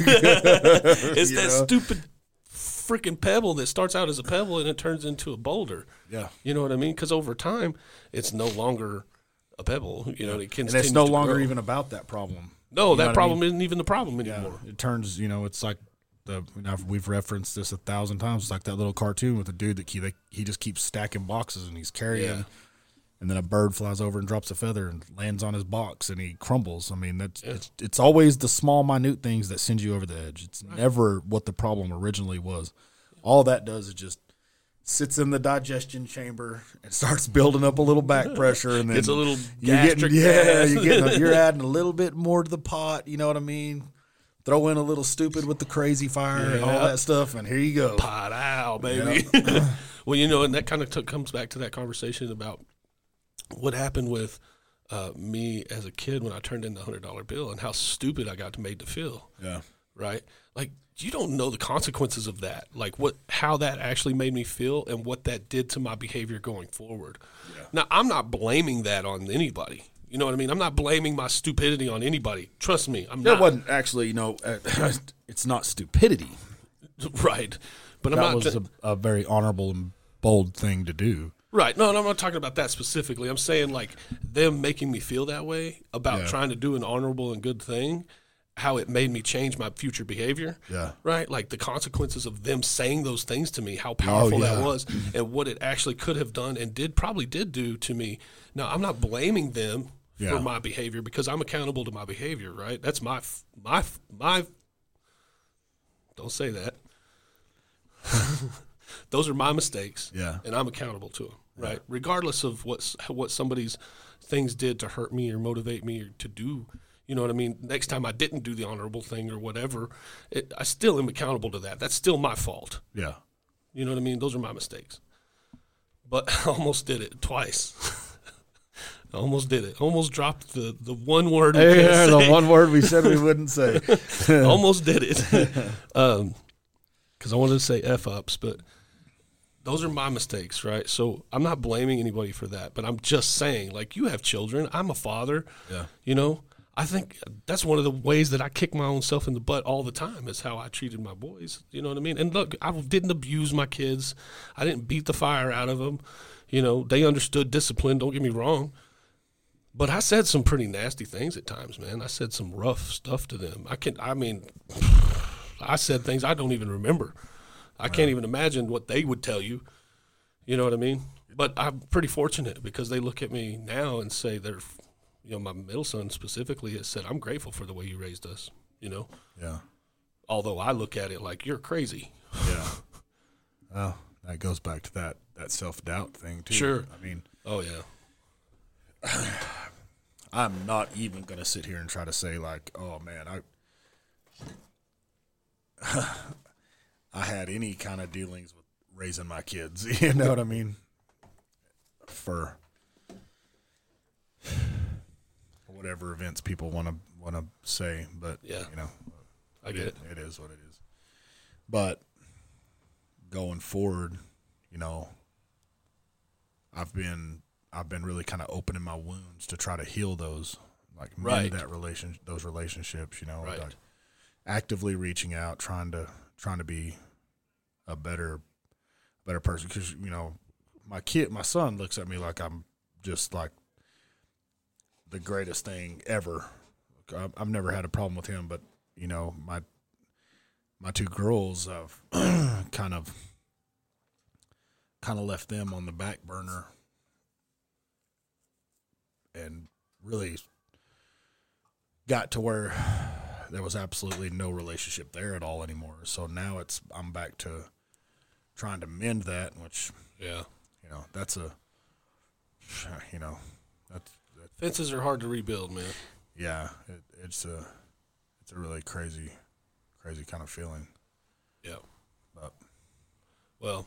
it's You that know? stupid freaking pebble that starts out as a pebble and it turns into a boulder. Yeah. You know what I mean? Because over time, it's no longer a pebble. You know, it And it's no longer even about that problem. No, You know that what I problem mean? isn't even the problem Yeah, anymore. it turns. You know, it's like the. You know, we've referenced this a thousand times. It's like that little cartoon with the dude that he, he just keeps stacking boxes and he's carrying, Yeah. and then a bird flies over and drops a feather and lands on his box and he crumbles. I mean, that's it's, it's always the small, minute things that send you over the edge. It's never what the problem originally was. All that does is just sits in the digestion chamber and starts building up a little back pressure, and then It's a little you're getting, gastric yeah, gas. you're getting, a, you're adding a little bit more to the pot. You know what I mean? Throw in a little stupid with the crazy fire and all Yeah. that stuff, and here you go. Pot out, baby. Well, you know, and that kind of took, comes back to that conversation about what happened with uh, me as a kid when I turned in the hundred dollar bill and how stupid I got made to feel. Yeah, Right? Like, you don't know the consequences of that, like what, how that actually made me feel and what that did to my behavior going forward. Yeah. Now, I'm not blaming that on anybody. You know what I mean? I'm not blaming my stupidity on anybody. Trust me, I'm that not. wasn't actually. You know, uh, it's not stupidity. Right. But I'm That not. was a, a very honorable and bold thing to do. Right. No, no, I'm not talking about that specifically. I'm saying like them making me feel that way about Yeah. trying to do an honorable and good thing, how it made me change my future behavior. Yeah. Right? Like the consequences of them saying those things to me, how powerful yeah. that was and what it actually could have done and did probably did do to me. Now, I'm not blaming them Yeah. for my behavior because I'm accountable to my behavior, right? That's my my my Don't say that. Those are my mistakes. Yeah. And I'm accountable to them, right? Regardless of what's, what somebody's things did to hurt me or motivate me or to do, you know what I mean? Next time I didn't do the honorable thing or whatever, it, I still am accountable to that. That's still my fault. Yeah. You know what I mean? Those are my mistakes. but I almost did it twice. I almost did it. Almost dropped the, the one word we Hey, can't yeah, say. the one word we said we wouldn't say. Almost did it. um, because I wanted to say F-ups, but those are my mistakes, right? So I'm not blaming anybody for that, but I'm just saying, like, you have children. I'm a father. Yeah. You know, I think that's one of the ways that I kick my own self in the butt all the time is how I treated my boys. You know what I mean? And look, I didn't abuse my kids. I didn't beat the fire out of them. You know, they understood discipline. Don't get me wrong. But I said some pretty nasty things at times, man. I said some rough stuff to them. I can, I mean, I said things I don't even remember. I can't even imagine what they would tell you. You know what I mean? But I'm pretty fortunate because they look at me now and say they're, you know, my middle son specifically has said, I'm grateful for the way you raised us, you know? Yeah. Although I look at it like, you're crazy. Yeah. Well, that goes back to that, that self-doubt thing, too. Sure. I mean, Oh, yeah. I'm not even going to sit here and try to say, like, oh, man, I I had any kind of dealings with raising my kids. You know what I mean? For whatever events people want to want to say, but, Yeah. you know, I get it. It is what it is. But going forward, you know, I've been I've been really kind of opening my wounds to try to heal those, like mend Right. that relation those relationships. You know, Right. like actively reaching out, trying to trying to be a better better person. Because you know, my kid, my son looks at me like I'm just like the greatest thing ever. I've, I've never had a problem with him, but you know, my my two girls, I've kind of kind of left them on the back burner and really got to where there was absolutely no relationship there at all anymore. So now it's I'm back to trying to mend that, which Yeah. you know that's a you know that's, that's Fences are hard to rebuild, man. yeah it, it's a it's a really crazy crazy kind of feeling. Yeah. But Well,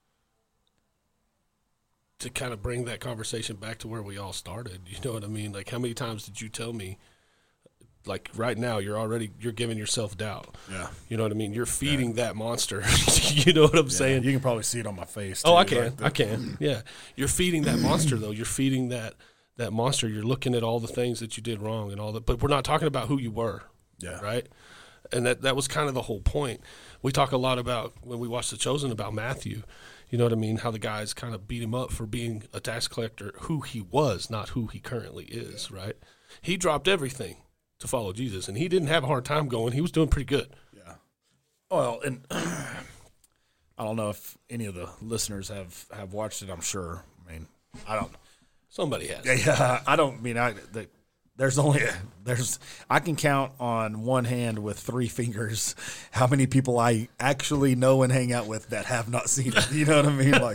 to kind of bring that conversation back to where we all started, you know what I mean? Like, how many times did you tell me, like, right now you're already, you're giving yourself doubt. yeah, You know what I mean? You're feeding that monster. You know what I'm yeah, saying? you can probably see it on my face. Oh, too, I can. like the- I can. Yeah. You're feeding that monster, though. You're feeding that that monster. You're looking at all the things that you did wrong and all that. But we're not talking about who you were, Yeah, right? And that, that was kind of the whole point. We talk a lot about, when we watch The Chosen, about Matthew. You know what I mean? How the guys kind of beat him up for being a tax collector, who he was, not who he currently is, right? He dropped everything to follow Jesus, and he didn't have a hard time going. He was doing pretty good. Yeah. Well, and I don't know if any of the listeners have, have watched it. I'm sure. I mean, I don't. Somebody has. Yeah, I don't mean I. The, there's only there's I can count on one hand with three fingers how many people I actually know and hang out with that have not seen it. You know what I mean? Like,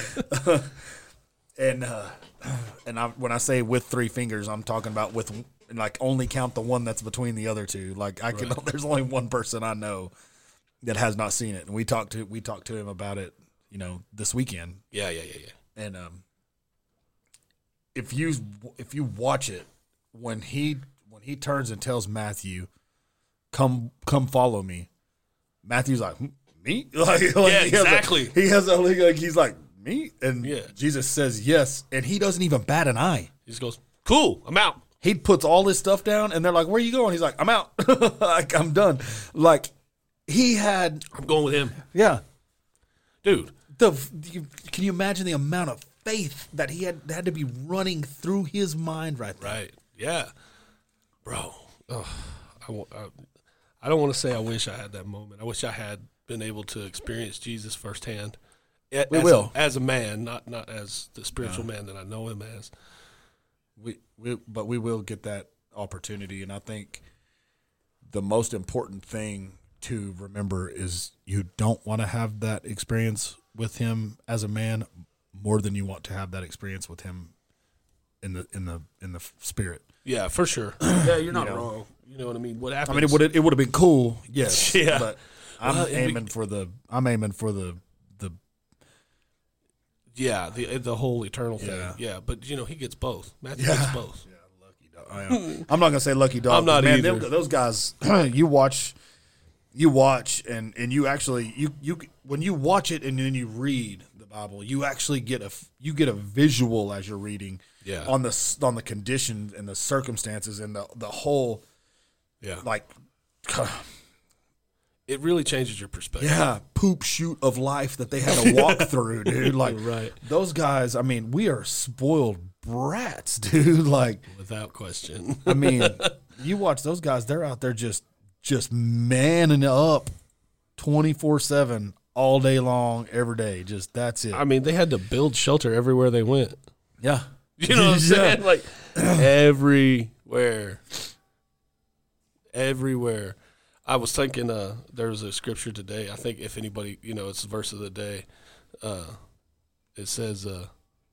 and uh, and I, when I say with three fingers, I'm talking about with like only count the one that's between the other two. Like I can. Right. There's only one person I know that has not seen it, and we talked to we talked to him about it. You know, this weekend. Yeah, yeah, yeah, yeah. And um, if you if you watch it, when he when he turns and tells Matthew, "Come come follow me," Matthew's like, "Hmm, "Me?" Like, like Yeah, he has a- exactly. he has a like he's like, "Me?" And Yeah. Jesus says yes, and he doesn't even bat an eye. He just goes, cool, I'm out. He puts all his stuff down, and they're like, "Where are you going?" He's like, "I'm out. Like I'm done." Like he had, I'm going with him. yeah. Dude, The you, can you imagine the amount of faith that he had had to be running through his mind right there? right. Yeah. Bro. Oh, I, wa- I, I don't want to say I wish I had that moment. I wish I had been able to experience Jesus firsthand. A- We as will. A, as a man, not not as the spiritual man that I know him as. We, we but we will get that opportunity, and I think the most important thing to remember is you don't want to have that experience with him as a man more than you want to have that experience with him in the in the in the spirit. Yeah, for sure. Yeah, you're not You know. wrong. You know what I mean? What I happens? mean, it would it would have been cool, yes. Yeah. But I'm Well, it'd be- aiming for the I'm aiming for the the Yeah, the the whole eternal thing. Yeah. Yeah, but you know he gets both. Matthew Yeah. gets both. Yeah, lucky dog. I am. I'm not gonna say lucky dog. I'm not man, either. them- those guys, you watch, you watch, and and you actually you you when you watch it and then you read the Bible, you actually get a you get a visual as you're reading. Yeah. On the s- on the conditions and the circumstances and the the whole, Yeah, like, it really changes your perspective. yeah, poop shoot of life that they had to walk through, dude. Like, Right. those guys. I mean, we are spoiled brats, dude. Like, Without question. I mean, you watch those guys, they're out there just just manning up twenty-four seven all day long, every day. Just that's it. I mean, they had to build shelter everywhere they went. Yeah. You know what I'm saying? Like everywhere. Everywhere. I was thinking uh, there was a scripture today. I think if anybody, you know, it's the verse of the day. Uh, it says, uh,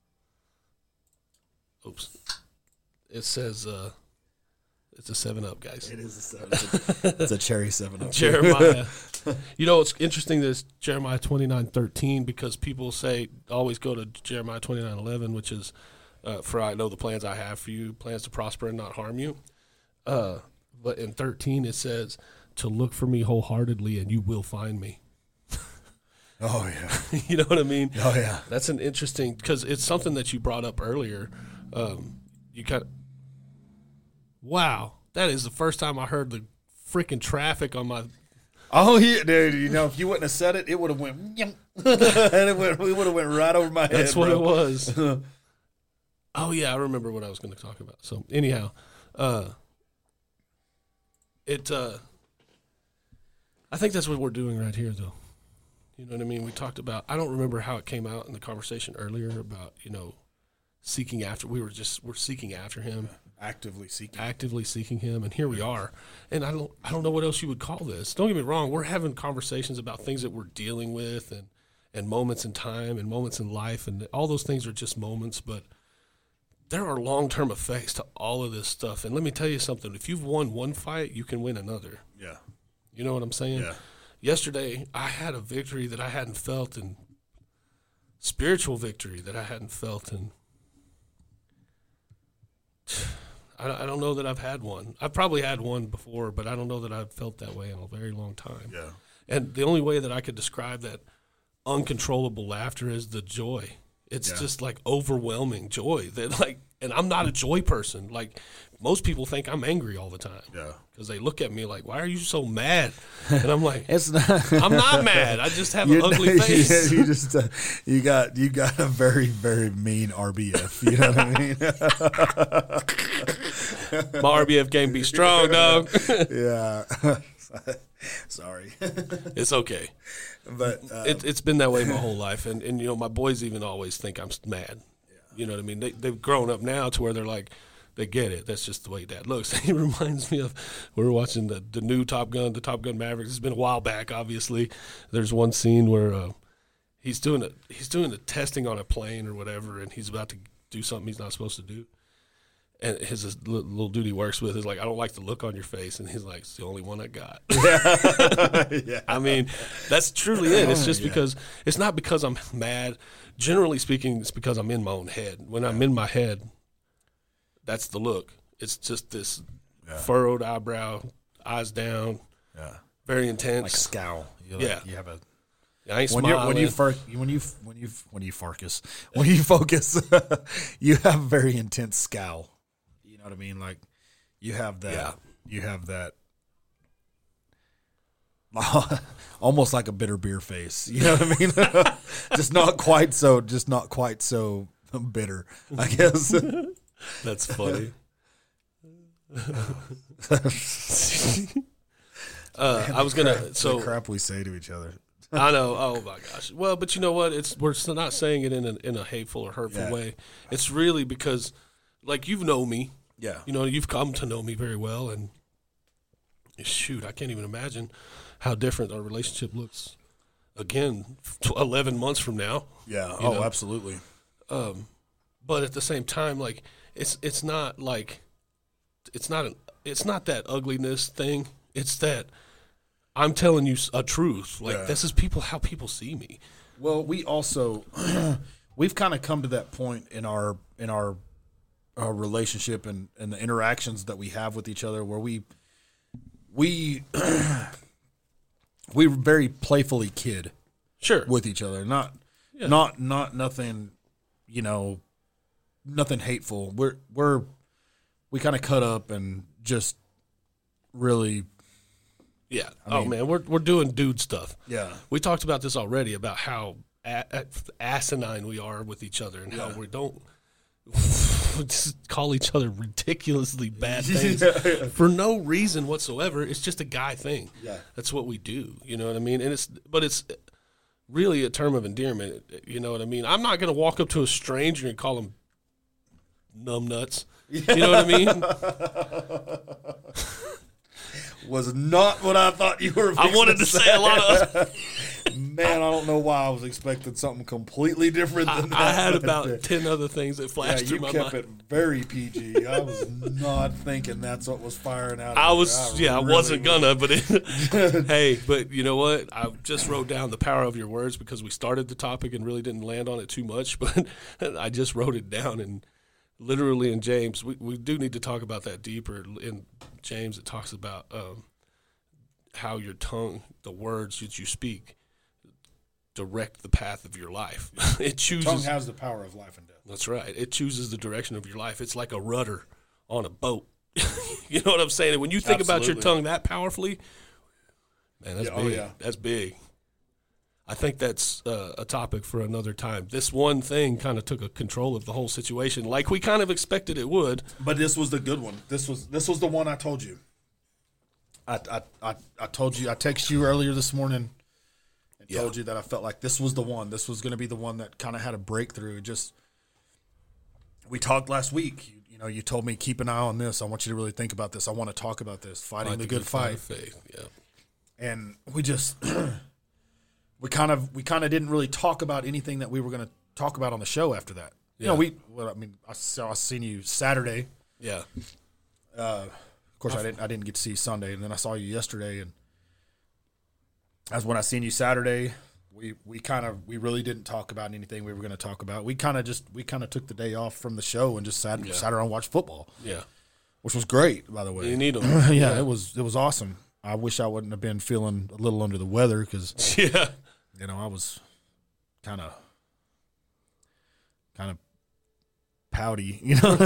oops. It says, uh, it's a seven up, guys. It is a seven. It's a, it's a cherry seven up. Jeremiah. You know, it's interesting that it's Jeremiah twenty-nine thirteen because people say, always go to Jeremiah twenty-nine eleven, which is, uh, for I know the plans I have for you, plans to prosper and not harm you. Uh, but in thirteen, it says, to look for me wholeheartedly and you will find me. Oh, yeah. You know what I mean? Oh, yeah. That's an interesting, because it's something that you brought up earlier. Um, you kind of, wow, that is the first time I heard the freaking traffic on my. Oh, yeah, dude. You know, if you wouldn't have said it, it would have went, and it would, we would have went right over my head. That's what bro. it was. Oh, yeah, I remember what I was going to talk about. So, anyhow, uh, it, uh, I think that's what we're doing right here, though. You know what I mean? We talked about, I don't remember how it came out in the conversation earlier about, you know, seeking after, we were just, we're seeking after him, Actively seeking. actively seeking him, and here we are. And I don't, I don't know what else you would call this. Don't get me wrong, we're having conversations about things that we're dealing with and, and moments in time and moments in life, and all those things are just moments, but there are long-term effects to all of this stuff. And let me tell you something, if you've won one fight, you can win another. Yeah. You know what I'm saying? Yeah. Yesterday, I had a victory that I hadn't felt, and spiritual victory that I hadn't felt, and I, I don't know that I've had one. I've probably had one before, but I don't know that I've felt that way in a very long time. Yeah. And the only way that I could describe that uncontrollable laughter is the joy. It's Yeah. just like overwhelming joy. That like, and I'm not a joy person. Like most people think I'm angry all the time. Yeah. Because they look at me like, "Why are you so mad?" And I'm like, It's not. "I'm not mad. I just have an You- ugly face." You just uh, you got you got a very very mean R B F. You know what I mean? My R B F game be strong, dog. Yeah. Sorry, It's okay. but uh, It, it's been that way my whole life, and, and you know my boys even always think I'm mad. You know what I mean? They they've grown up now to where they're like, they get it. That's just the way Dad looks. It reminds me of we were watching the the new Top Gun, the Top Gun Maverick. It's been a while back, obviously. There's one scene where uh, he's doing a he's doing the testing on a plane or whatever, and he's about to do something he's not supposed to do. And his, his little little dude he works with is like, "I don't like the look on your face," and he's like, "It's the only one I got." yeah. I mean, that's truly it. It's just because it's not because I'm mad. Generally speaking, it's because I'm in my own head. When I'm in my head, that's the look. It's just this Yeah. furrowed eyebrow, eyes down, Yeah. very intense. Like scowl. You Yeah. You have a I ain't when you when you smiling. fir- when you when you when you focus when you focus you have a very intense scowl. You know what I mean? Like you have that. Yeah. You have that. Almost like a bitter beer face. You know what I mean? Just not quite so. Just not quite so bitter. I guess. That's funny. uh, I was gonna. So the crap we say to each other. I know. Oh my gosh. Well, but you know what? It's we're s- not saying it in a, in a hateful or hurtful Yeah. way. It's really because, like, you know me. Yeah. You know, you've come to know me very well, and shoot, I can't even imagine how different our relationship looks. Again, tw- eleven months from now. Yeah. You Oh, know? absolutely. Um, but at the same time, like it's it's not like it's not an it's not that ugliness thing. It's that I'm telling you s- a truth. Like Yeah. this is people how people see me. Well, we also we've kind of come to that point in our in our our relationship and, and the interactions that we have with each other where we we we very playfully kid Sure. with each other. Not Yeah. not not nothing, you know, nothing hateful. We're we're we kind of cut up and just really Yeah. I oh mean- man, we're we're doing dude stuff. yeah. We talked about this already about how a- a- asinine we are with each other and how we don't just call each other ridiculously bad things for no reason whatsoever. It's just a guy thing. Yeah. That's what we do. You know what I mean? And it's but it's really a term of endearment. You know what I mean? I'm not going to walk up to a stranger and call him numbnuts. You know what I mean? Was not what I thought you were. I wanted to say a lot of. Man, I don't know why I was expecting something completely different I, than that. I had about ten other things that Yeah, flashed you through my kept mind. it very P G. I was not thinking that's what was firing out. of I you. was, yeah, I really wasn't gonna, but it, hey, but you know what? I just wrote down the power of your words because we started the topic and really didn't land on it too much, but I just wrote it down and literally in James, we, we do need to talk about that deeper. In James, it talks about um, how your tongue, the words that you speak, direct the path of your life. It chooses. Tongue has the power of life and death. That's right. It chooses the direction of your life. It's like a rudder on a boat. You know what I'm saying? And when you think about your Absolutely. tongue that powerfully, man, that's Yeah, oh, big. yeah. That's big. I think that's uh, a topic for another time. This one thing kind of took a control of the whole situation, like we kind of expected it would. But this was the good one. This was this was the one I told you. I I I, I told you. I texted you earlier this morning and Yeah. told you that I felt like this was the one. This was going to be the one that kind of had a breakthrough. It just we talked last week. You, you know, you told me keep an eye on this. I want you to really think about this. I want to talk about this. Fighting Fight the, good, fight. of faith. Yeah. And we just we kind of we kind of didn't really talk about anything that we were going to talk about on the show after that. You know, Yeah. we well, I mean, I saw I seen you Saturday. Yeah. Of course, I didn't. I didn't get to see you Sunday, and then I saw you yesterday, and as when I seen you Saturday, we we kind of we really didn't talk about anything we were going to talk about. We kind of just we kind of took the day off from the show and just sat Yeah. sat around and watched football, Yeah. which was great, by the way. You need them. yeah, Yeah. it was it was awesome. I wish I wouldn't have been feeling a little under the weather because Yeah. you know I was kind of kind of pouty, you know.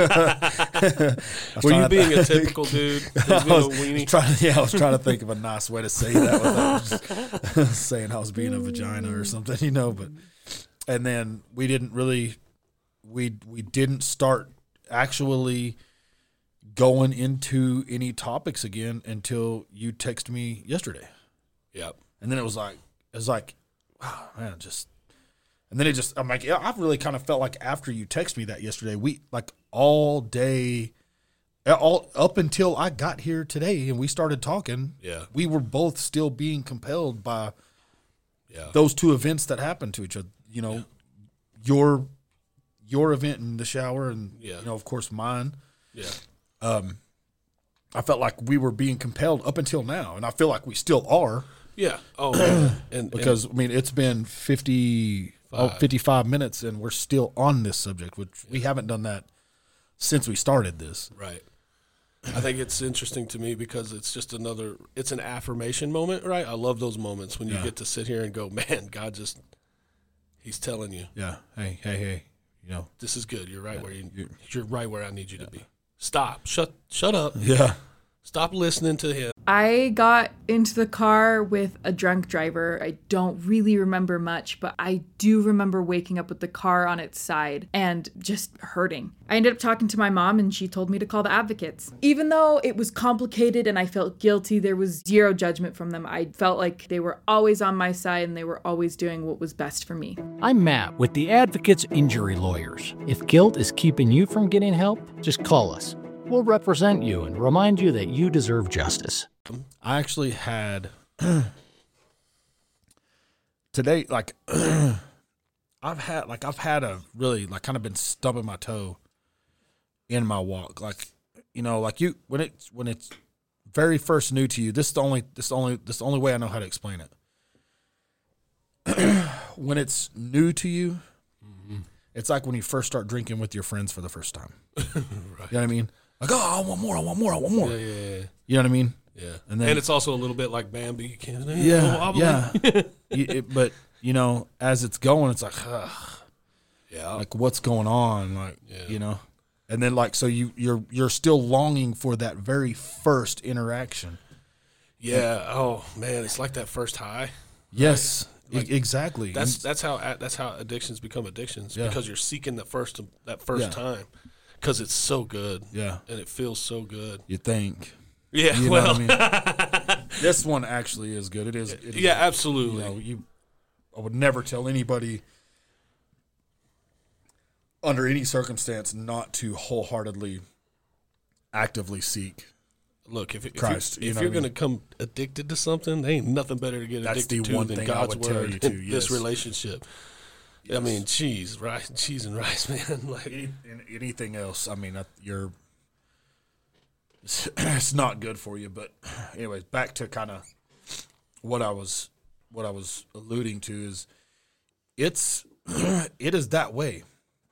Were you being a typical dude? I Being a was weenie? trying, yeah, I was trying to think of a nice way to say that without just saying I was being a vagina or something, you know. But and then we didn't really, we we didn't start actually going into any topics again until you texted me yesterday, Yep. and then it was like it was like, wow, man, just. And then it just, I'm like, yeah, I've really kind of felt like after you texted me that yesterday, we like all day, all up until I got here today and we started talking. Yeah. We were both still being compelled by Yeah. those two events that happened to each other. You know, Yeah. your your event in the shower, and Yeah. you know, of course, mine. Yeah. Um, I felt like we were being compelled up until now, and I feel like we still are Yeah. Oh, man. and because I mean it's been fifty. Oh, Five. fifty-five minutes, and we're still on this subject, which we haven't done that since we started this. and, right. I think it's interesting to me because it's just another. It's an affirmation moment, right? I love those moments when you Yeah. get to sit here and go, "Man, God just, He's telling you Yeah. Hey, hey, hey. You know. this is good. You're right Yeah. where you, You- you're right where I need you to be. Stop. Shut. Shut up. Yeah. Stop listening to him." I got into the car with a drunk driver. I don't really remember much, but I do remember waking up with the car on its side and just hurting. I ended up talking to my mom and she told me to call the advocates. Even though it was complicated and I felt guilty, there was zero judgment from them. I felt like they were always on my side and they were always doing what was best for me. I'm Matt with the Advocates Injury Lawyers. If guilt is keeping you from getting help, just call us. We'll represent you and remind you that you deserve justice. I actually had today, like, I've had, like, I've had a really, like, kind of been stubbing my toe in my walk. Like, you know, like you, when it's, when it's very first new to you, this is the only, this is the only, this is the only way I know how to explain it. When it's new to you, It's like when you first start drinking with your friends for the first time. Right. You know what I mean? Like, oh, I want more, I want more, I want more. Yeah, yeah, yeah. You know what I mean? Yeah. And then and it's also a little bit like Bambi. You can't, yeah, yeah. you, it, but, you know, as it's going, it's like, ugh. Yeah. Like, what's going on? Like, Yeah. you know? And then, like, so you, you're you're still longing for that very first interaction. Yeah. Oh, man, it's like that first high. Yes, Like, e- exactly. That's And- that's how that's how addictions become addictions Yeah. because you're seeking that first that first Yeah. time because it's so good. Yeah. And it feels so good. You think. Yeah. You know well. what I mean? This one actually is good. It is. It is yeah. You Absolutely. know, you. I would never tell anybody under any circumstance not to wholeheartedly, actively seek. Look, if, if Christ, you're, you if know you're what I going to come addicted to something, there ain't nothing better to get That's addicted the to one than thing I God's would tell word you to, in this yes. relationship. I Yes. mean, cheese, rice, cheese and rice, man. Like, Any, anything else? I mean, you're. It's, it's not good for you. But, anyways, back to kind of what I was, what I was alluding to is, it's, it is that way.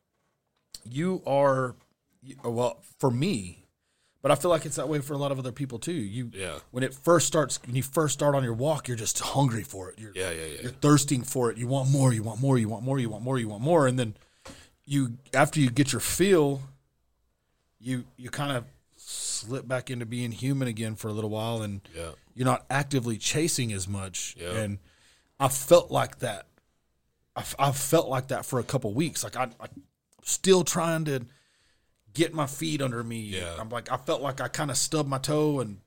You are, well, for me, but I feel like it's that way for a lot of other people too. You, Yeah. When it first starts, when you first start on your walk, you're just hungry for it. You're, Yeah, yeah, yeah. You're thirsting for it. You want more. You want more. You want more. You want more. You want more. And then you, after you get your feel, you you kind of slip back into being human again for a little while, and Yeah. you're not actively chasing as much. Yeah. And I felt like that. I, I felt like that for a couple weeks. Like I, I still trying to get my feet under me. Yeah. I'm like, I felt like I kind of stubbed my toe and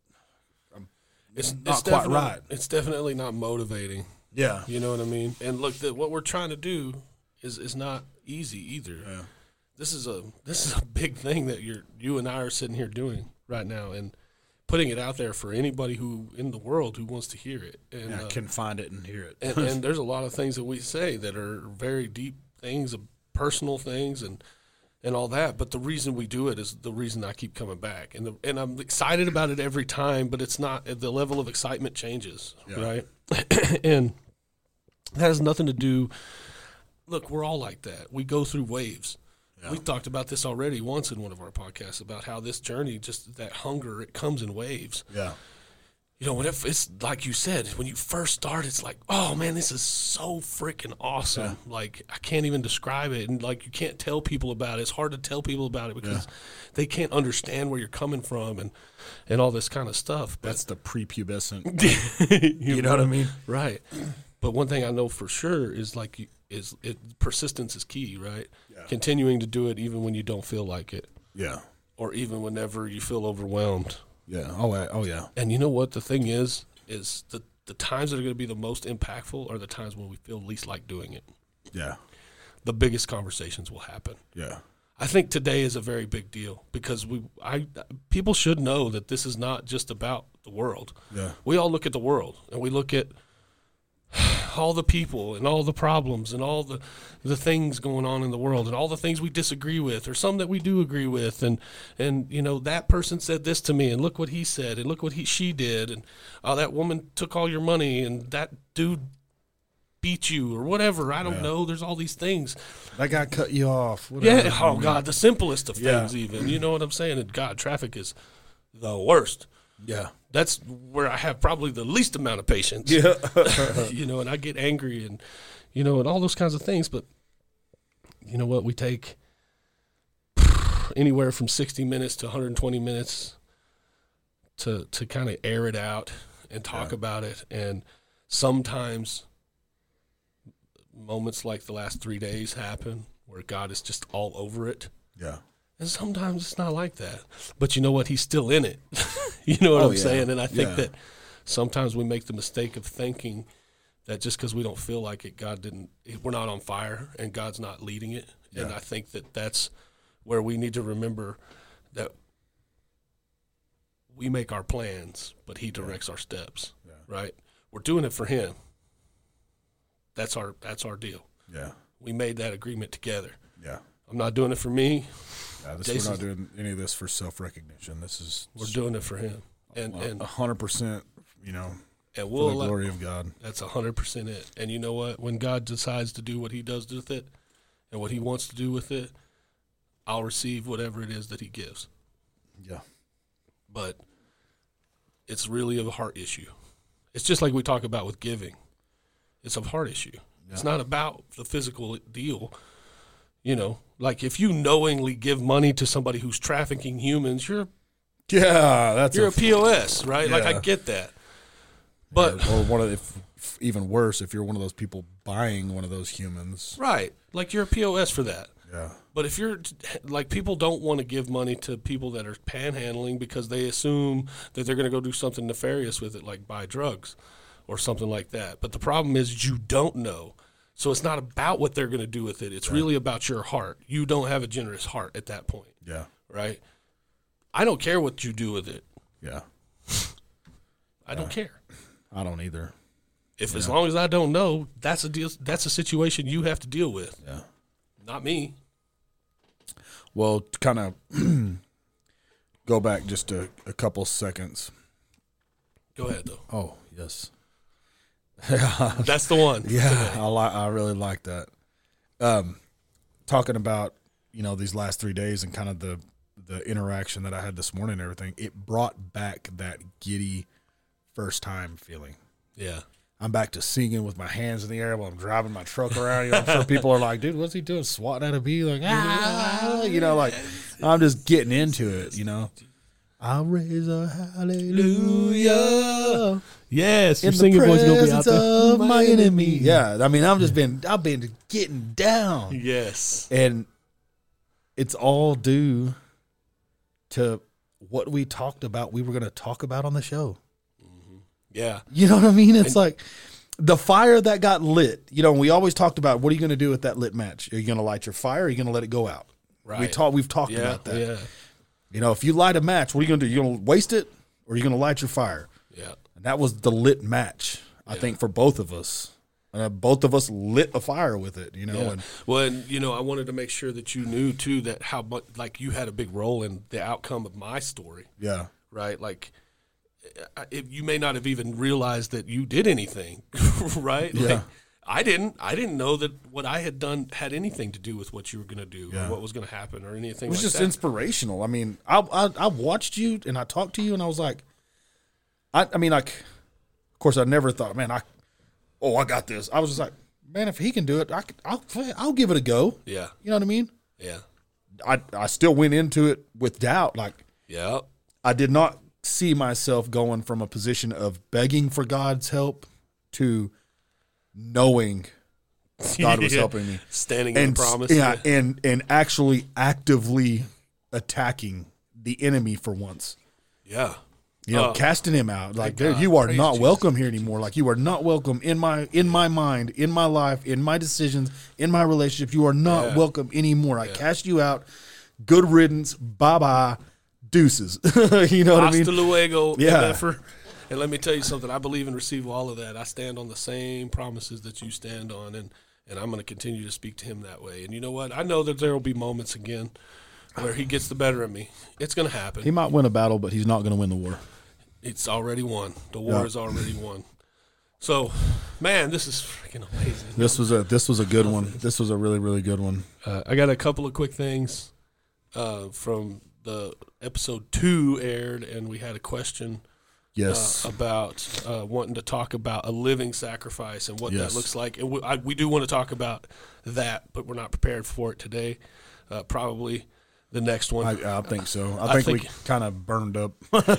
I'm it's not it's quite definitely- right. It's definitely not motivating. Yeah. You know what I mean? And look, the, what we're trying to do is is not easy either. Yeah. This is a this is a big thing that you're you and I are sitting here doing right now, and putting it out there for anybody who in the world who wants to hear it. And Yeah, uh, can find it and hear it. and, and there's a lot of things that we say that are very deep things, personal things, and and all that. But the reason we do it is the reason I keep coming back, and the, and I'm excited about it every time. But it's not the level of excitement changes, Yeah. right? And that has nothing to do. Look, we're all like that. We go through waves. Yeah. We talked about this already once in one of our podcasts about how this journey, just that hunger, it comes in waves. Yeah. You know, when it, it's like you said, when you first start, it's like, oh man, this is so freaking awesome. Like, I can't even describe it. And like, you can't tell people about it. It's hard to tell people about it because Yeah. they can't understand where you're coming from and, and all this kind of stuff. But That's the prepubescent. you, You know what I mean? Right. But one thing I know for sure is like, you- is it persistence is key, right? Yeah. Continuing to do it even when you don't feel like it, Yeah. or even whenever you feel overwhelmed. Yeah. Oh, yeah. Oh, yeah. And you know what the thing is, is the, the times that are going to be the most impactful are the times when we feel least like doing it. Yeah. The biggest conversations will happen. Yeah. I think today is a very big deal because we, I, people should know that this is not just about the world. Yeah. We all look at the world and we look at all the people and all the problems and all the the things going on in the world and all the things we disagree with or some that we do agree with, and and you know, that person said this to me and look what he said and look what he she did, and oh, that woman took all your money and that dude beat you or whatever. I don't Yeah. know. There's all these things. That guy cut you off. Whatever. Yeah. Oh God, the simplest of Yeah. things. Even, you know what I'm saying? And God, traffic is the worst. Yeah. That's where I have probably the least amount of patience. Yeah. You know, and I get angry and, you know, and all those kinds of things. But you know what? We take anywhere from sixty minutes to one hundred twenty minutes to to kind of air it out and talk Yeah. about it. And sometimes moments like the last three days happen where God is just all over it. Yeah. And sometimes it's not like that. But you know what? He's still in it. You know what Oh, I'm yeah. saying? And I think Yeah. that sometimes we make the mistake of thinking that just because we don't feel like it, God didn't, we're not on fire and God's not leading it. And Yeah. I think that that's where we need to remember that we make our plans, but He directs our steps, Yeah. right? We're doing it for Him. That's our, that's our deal. Yeah. We made that agreement together. Yeah. I'm not doing it for me. Yeah, this, Jason's- we're not doing any of this for self-recognition. This is We're doing it for Him. And, and, a hundred percent, you know, and for we'll the allow, glory of God. that's one hundred percent it. And you know what? When God decides to do what He does with it, and what he wants to do with it, I'll receive whatever it is that he gives. Yeah. But it's really a heart issue. It's just like we talk about with giving. It's a heart issue. Yeah. It's not about the physical deal. You know, like if you knowingly give money to somebody who's trafficking humans, you're yeah, that's you're a, a P O S, right? Yeah. Like I get that. But yeah, or one of the, if, if even worse, if you're one of those people buying one of those humans, right? Like you're a P O S for that. Yeah. But if you're like people don't want to give money to people that are panhandling because they assume that they're going to go do something nefarious with it, like buy drugs or something like that. But the problem is you don't know. So it's not about what they're going to do with it. It's right. really about your heart. You don't have a generous heart at that point. Yeah. Right? I don't care what you do with it. Yeah. I don't yeah. care. I don't either. If yeah. as long as I don't know, that's a deal, that's a situation you have to deal with. Yeah. Not me. Well, to kind of go back just a, a couple seconds. Go ahead, though. Oh, yes. That's the one. Yeah, I like. I really like that. Um, talking about you know these last three days and kind of the the interaction that I had this morning and everything, it brought back that giddy first time feeling. Yeah, I'm back to singing with my hands in the air while I'm driving my truck around. You know, I'm sure people are like, "Dude, what's he doing? Swatting at a bee?" Like, ah, you know, like I'm just getting into it. You know, I'll raise a hallelujah. Yes, your in singing the voice gonna be out presence there. of my enemy. Yeah, I mean, I'm just been, I've been getting down. Yes, and it's all due to what we talked about. We were going to talk about on the show. Mm-hmm. Yeah, you know what I mean. It's and, like the fire that got lit. You know, we always talked about what are you going to do with that lit match? Are you going to light your fire? Or are you going to let it go out? Right. We talk. We've talked yeah, about that. Yeah. You know, if you light a match, what are you going to do? You going to waste it, or are you going to light your fire? Yeah. And that was the lit match, I yeah. think, for both of us. Uh, both of us lit a fire with it, you know. Yeah. And well, and you know, I wanted to make sure that you knew too that how much like you had a big role in the outcome of my story. Yeah. Right. Like, if you may not have even realized that you did anything, right? Yeah. Like, I didn't. I didn't know that what I had done had anything to do with what you were going to do yeah. or what was going to happen or anything. It was like just that. inspirational. I mean, I, I I watched you and I talked to you and I was like, I I mean, like, of course, I never thought, man, I oh I got this. I was just like, man, if he can do it, I could, I'll I'll give it a go. Yeah, you know what I mean. Yeah, I I still went into it with doubt. Like, yeah, I did not see myself going from a position of begging for God's help to knowing God was yeah. helping me, standing and, in the promise, yeah, yeah, and and actually actively attacking the enemy for once. Yeah, you know, uh, casting him out. Like, dude, God, you are praise not Jesus. welcome here anymore. Like, you are not welcome in my in my mind, in my life, in my decisions, in my relationship. You are not Yeah. welcome anymore. I Yeah. cast you out. Good riddance. Bye bye. Deuces. You know what I mean? Hasta luego, Yeah. M F er. And let me tell you something. I believe and receive all of that. I stand on the same promises that you stand on, and, and I'm going to continue to speak to him that way. And you know what? I know that there will be moments again where he gets the better of me. It's going to happen. He might win a battle, but he's not going to win the war. It's already won. The war Yeah. is already won. So, man, this is freaking amazing. This was a this was a good one. This was a really really good one. Uh, I got a couple of quick things uh, from the episode two aired, and we had a question. Yes. Uh, about uh, wanting to talk about a living sacrifice and what Yes. that looks like. And we, I, we do want to talk about that, but we're not prepared for it today. Uh, probably the next one. I, I think so. I, I think, think- we kind of burned up.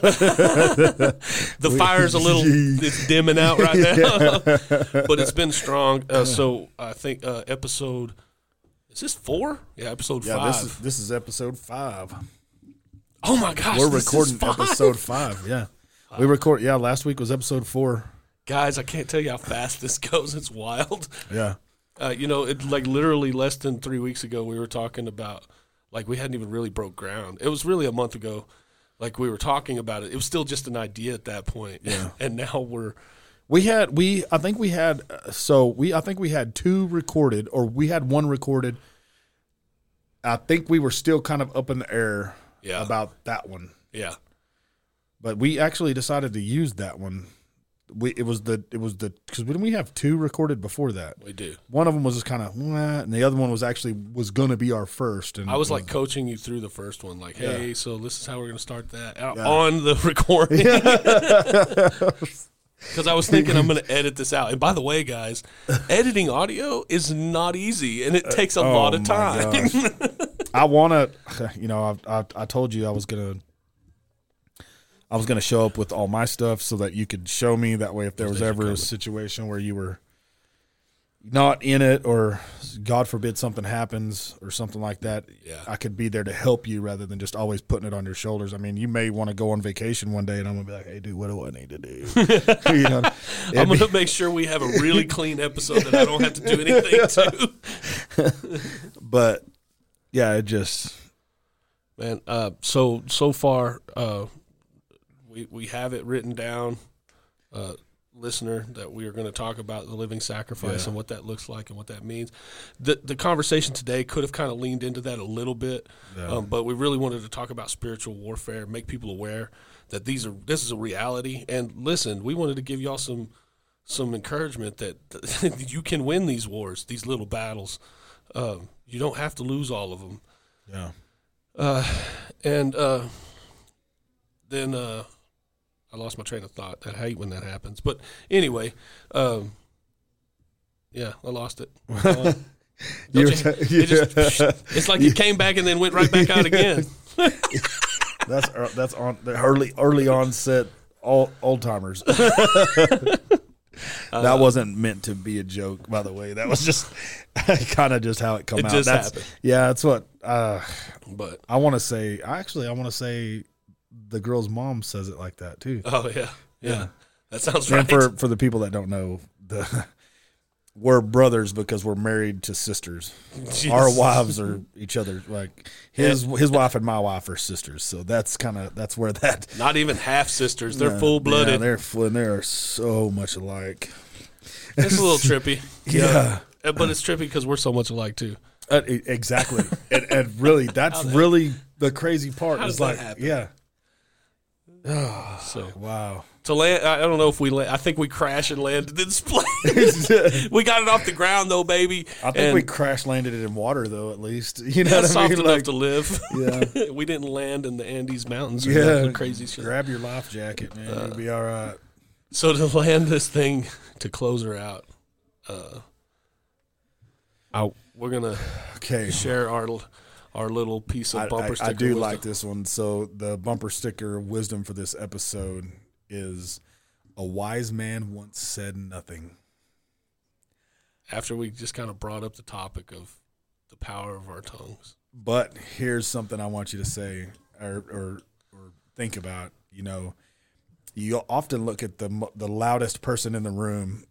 the fire's a little it's dimming out right now, but it's been strong. Uh, so I think uh, episode is this four? Yeah, episode Yeah, five. this is this is episode five. oh my gosh, We're this is recording five? episode five. Yeah, we record. Yeah, last week was episode four. Guys, I can't tell you how fast this goes. It's wild. Yeah, Uh, you know, it like literally less than three weeks ago, we were talking about, like, we hadn't even really broke ground. It was really a month ago. Like, we were talking about it. It was still just an idea at that point. Yeah. And now we're, we had we. I think we had. uh, So we. I think we had two recorded, or we had one recorded. I think we were still kind of up in the air Yeah. about that one, yeah. but we actually decided to use that one we it was the it was the because didn't we have two recorded before that? We do. One of them was just kind of, and the other one was actually was going to be our first. And I was like coaching you through the first one, like, hey, yeah. so this is how we're going to start that yeah. on the recording. Because I was thinking I'm going to edit this out. And by the way, guys, editing audio is not easy, and it takes a oh lot of time. I want to, you know, I, I I told you I was going to. I was going to show up with all my stuff so that you could show me. That way, if there was ever a situation where you were not in it or, God forbid, something happens or something like that, yeah. I could be there to help you rather than just always putting it on your shoulders. I mean, you may want to go on vacation one day, and I'm going to be like, hey, dude, what do I need to do? you know, I'm going to make sure we have a really clean episode that I don't have to do anything to. But, yeah, it just – Man, uh, so so far uh, – We we have it written down, uh, listener, that we are going to talk about the living sacrifice yeah. and what that looks like and what that means. The the conversation today could have kind of leaned into that a little bit, yeah. um, but we really wanted to talk about spiritual warfare, make people aware that these are this is a reality. And listen, we wanted to give y'all some some encouragement that, that you can win these wars, these little battles. Um, you don't have to lose all of them. Yeah. Uh, and uh, then. Uh, I lost my train of thought. I hate when that happens. But anyway, um, yeah, I lost it. Uh, you, it just, it's like it came back and then went right back out again. that's that's on the early early onset old timers. That uh, wasn't meant to be a joke, by the way. That was just kind of just how it come it out. Just that's, happened. Yeah, that's what. Uh, but I want to say. Actually, I want to say. The girl's mom says it like that too. Oh yeah, yeah, yeah. That sounds and right. For for the people that don't know, the we're brothers because we're married to sisters. Jeez. Our wives are each other. Like his yeah. his wife and my wife are sisters. So that's kind of that's where that. Not even half sisters. They're no, full blooded. Yeah, they're full, and they are so much alike. It's a little trippy. Yeah, yeah. But it's trippy because we're so much alike too. Uh, exactly, and, and really, that's that, really the crazy part. How is does like, that happen? yeah. Oh, so wow. To land, I don't know if we. Land, I think we crashed and landed this plane. We got it off the ground though, baby. I think and we crash landed it in water though, at least. You know, yeah, what soft I mean? enough Like, to live. Yeah, we didn't land in the Andes Mountains. Or yeah, crazy shit. Grab your life jacket, man. Uh, You'll be all right. So to land this thing, to close her out, uh, I, we're gonna okay share our. Our little piece of bumper I, I, sticker I do wisdom. like this one. So the bumper sticker wisdom for this episode is a wise man once said nothing. After we just kind of brought up the topic of the power of our tongues. But here's something I want you to say or or, or think about. You know, you often look at the the loudest person in the room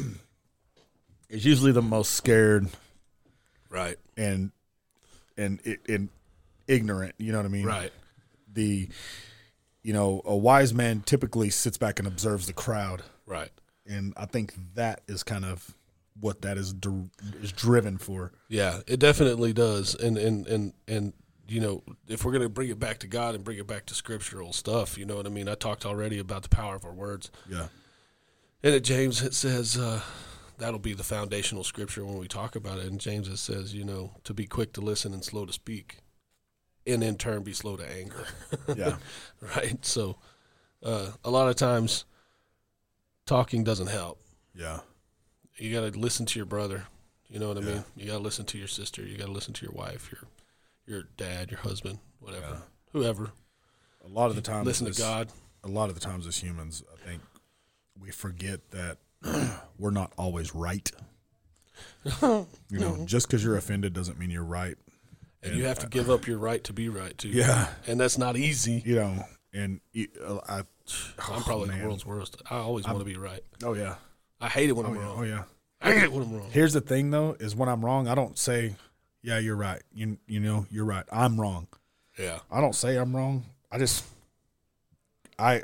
is usually the most scared. Right. And And, and ignorant, you know what I mean? Right. The, you know, a wise man typically sits back and observes the crowd. Right. And I think that is kind of what that is is driven for. Yeah, it definitely does. And and and and you know, if we're gonna bring it back to God and bring it back to scriptural stuff, you know what I mean? I talked already about the power of our words. Yeah. And at James it says. Uh, That'll be the foundational scripture when we talk about it. And James it says, you know, to be quick to listen and slow to speak, and in turn be slow to anger. Yeah. Right? So uh, a lot of times talking doesn't help. Yeah. You got to listen to your brother. You know what I yeah. mean? You got to listen to your sister. You got to listen to your wife, your your dad, your husband, whatever, yeah. whoever. A lot of the times. Listen to God. A lot of the times as humans, I think we forget that we're not always right. You know, just because you're offended doesn't mean you're right. And, and you have to give up your right to be right, too. Yeah. And that's not easy. You know, and you, uh, I, oh, I'm probably man. the world's worst. I always want to be right. Oh, yeah. I hate it when oh, I'm yeah. wrong. Oh, yeah. I hate it when I'm wrong. Here's the thing, though, is when I'm wrong, I don't say, yeah, you're right. You, you know, you're right. I'm wrong. Yeah. I don't say I'm wrong. I just, I...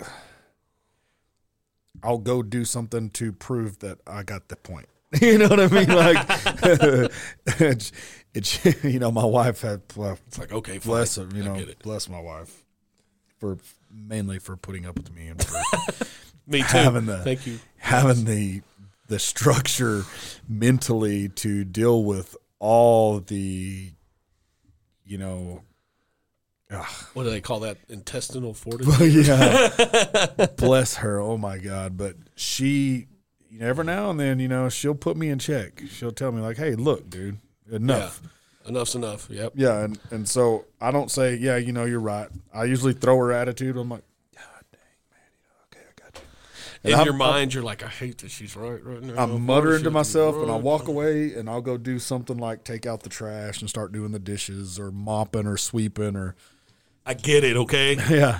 I'll go do something to prove that I got the point. You know what I mean? Like, it's, it's, you know, my wife had, well, it's like, okay, fine. Bless her, you I know, get it. bless my wife for mainly for putting up with me and for, Me too. having the Thank you. having the the structure mentally to deal with all the, you know, ugh. What do they call that? Intestinal fortitude. yeah, bless her. Oh my God! But she, you know, every now and then, you know, she'll put me in check. She'll tell me like, "Hey, look, dude, enough." Yeah. Enough's enough. Yep. Yeah, and, and so I don't say, yeah, you know, you're right. I usually throw her attitude. I'm like, God dang, man, you know, okay, I got you. And In I'm- your mind, you're like, I hate that she's right right now. I'm Of muttering course to she's myself, and I'll right. walk away, and I'll go do something like take out the trash and start doing the dishes or mopping or sweeping or I get it, okay? yeah.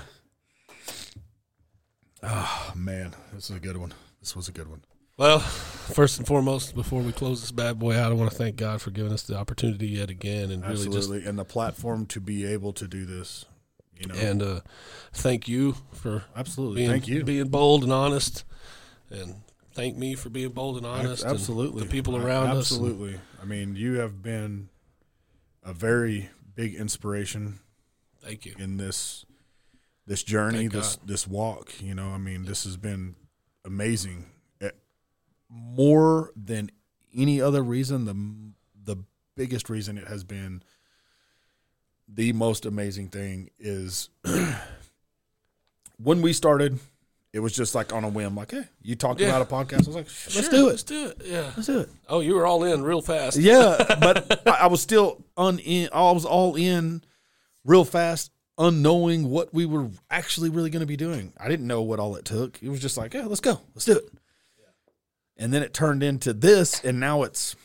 Oh man, this is a good one. This was a good one. Well, first and foremost, before we close this bad boy out, I want to thank God for giving us the opportunity yet again, and really just Absolutely, and the platform to be able to do this, you know. and uh, thank you for Absolutely, being, thank you. being bold and honest, and thank me for being bold and honest. Absolutely, and the people around us. Absolutely. I mean, you have been a very big inspiration. Thank you. In this this journey, Thank this God. this walk. You know, I mean, this has been amazing. Eh, More than any other reason, the the biggest reason it has been the most amazing thing is when we started, it was just like on a whim, like, hey, you talked Yeah. about a podcast. I was like, let's Sure, do it. Let's do it. Yeah. Let's do it. Oh, you were all in real fast. Yeah, but I I was still un in, I was all in real fast, unknowing what we were actually really going to be doing. I didn't know what all it took. It was just like, yeah, let's go. Let's do it. And then it turned into this, and now it's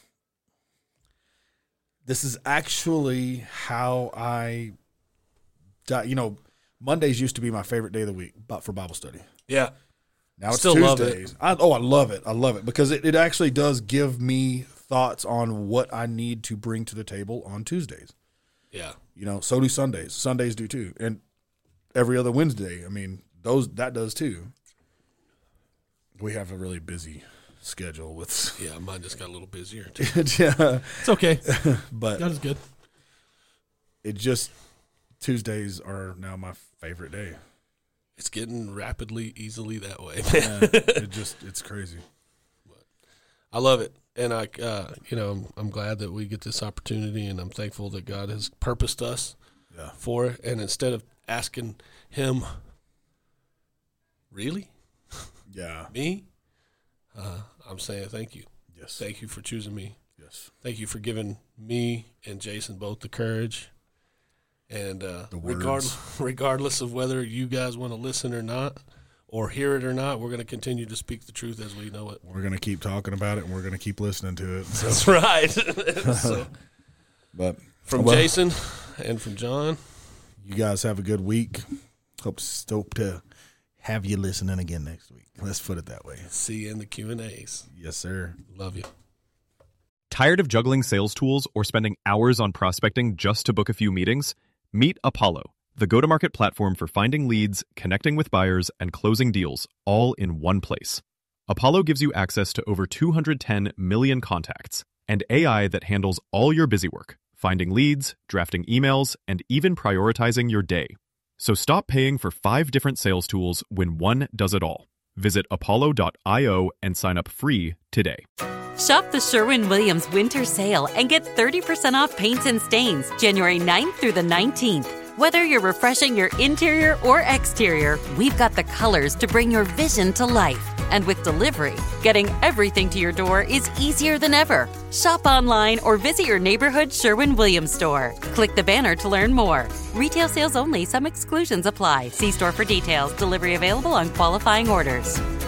this is actually how I di- you know, Mondays used to be my favorite day of the week, but for Bible study. Yeah. Now it's Still love it. Tuesdays. I, oh, I love it. I love it because it, it actually does give me thoughts on what I need to bring to the table on Tuesdays. Yeah. You know, so do Sundays. Sundays do too, and every other Wednesday. I mean, those that does too. We have a really busy schedule with. Yeah, mine just got a little busier too. yeah, It's okay. but God is good. it just Tuesdays are now my favorite day. It's getting rapidly, easily that way. Yeah, it just it's crazy. I love it, and I, uh, you know, I'm, I'm glad that we get this opportunity, and I'm thankful that God has purposed us Yeah. for it. And instead of asking Him, really, Yeah. me, uh, I'm saying thank you. Yes. Thank you for choosing me. Yes. Thank you for giving me and Jason both the courage. And uh, The words. regardless, regardless of whether you guys want to listen or not, or hear it or not, we're going to continue to speak the truth as we know it. We're gonna keep talking about it, and we're gonna keep listening to it. So, That's right. So, but from well, Jason and from John, you guys have a good week. Hope hope to have you listening again next week. Let's put it that way. see you in the Q and A's. Yes, sir. Love you. Tired of juggling sales tools or spending hours on prospecting just to book a few meetings? Meet Apollo, the go-to-market platform for finding leads, connecting with buyers, and closing deals, all in one place. Apollo gives you access to over two hundred ten million contacts and A I that handles all your busy work, finding leads, drafting emails, and even prioritizing your day. So stop paying for five different sales tools when one does it all. Visit apollo dot io and sign up free today. Shop the Sherwin-Williams winter sale and get thirty percent off paints and stains January ninth through the nineteenth. Whether you're refreshing your interior or exterior, we've got the colors to bring your vision to life. And with delivery, getting everything to your door is easier than ever. Shop online or visit your neighborhood Sherwin-Williams store. Click the banner to learn more. Retail sales only. Some exclusions apply. See store for details. Delivery available on qualifying orders.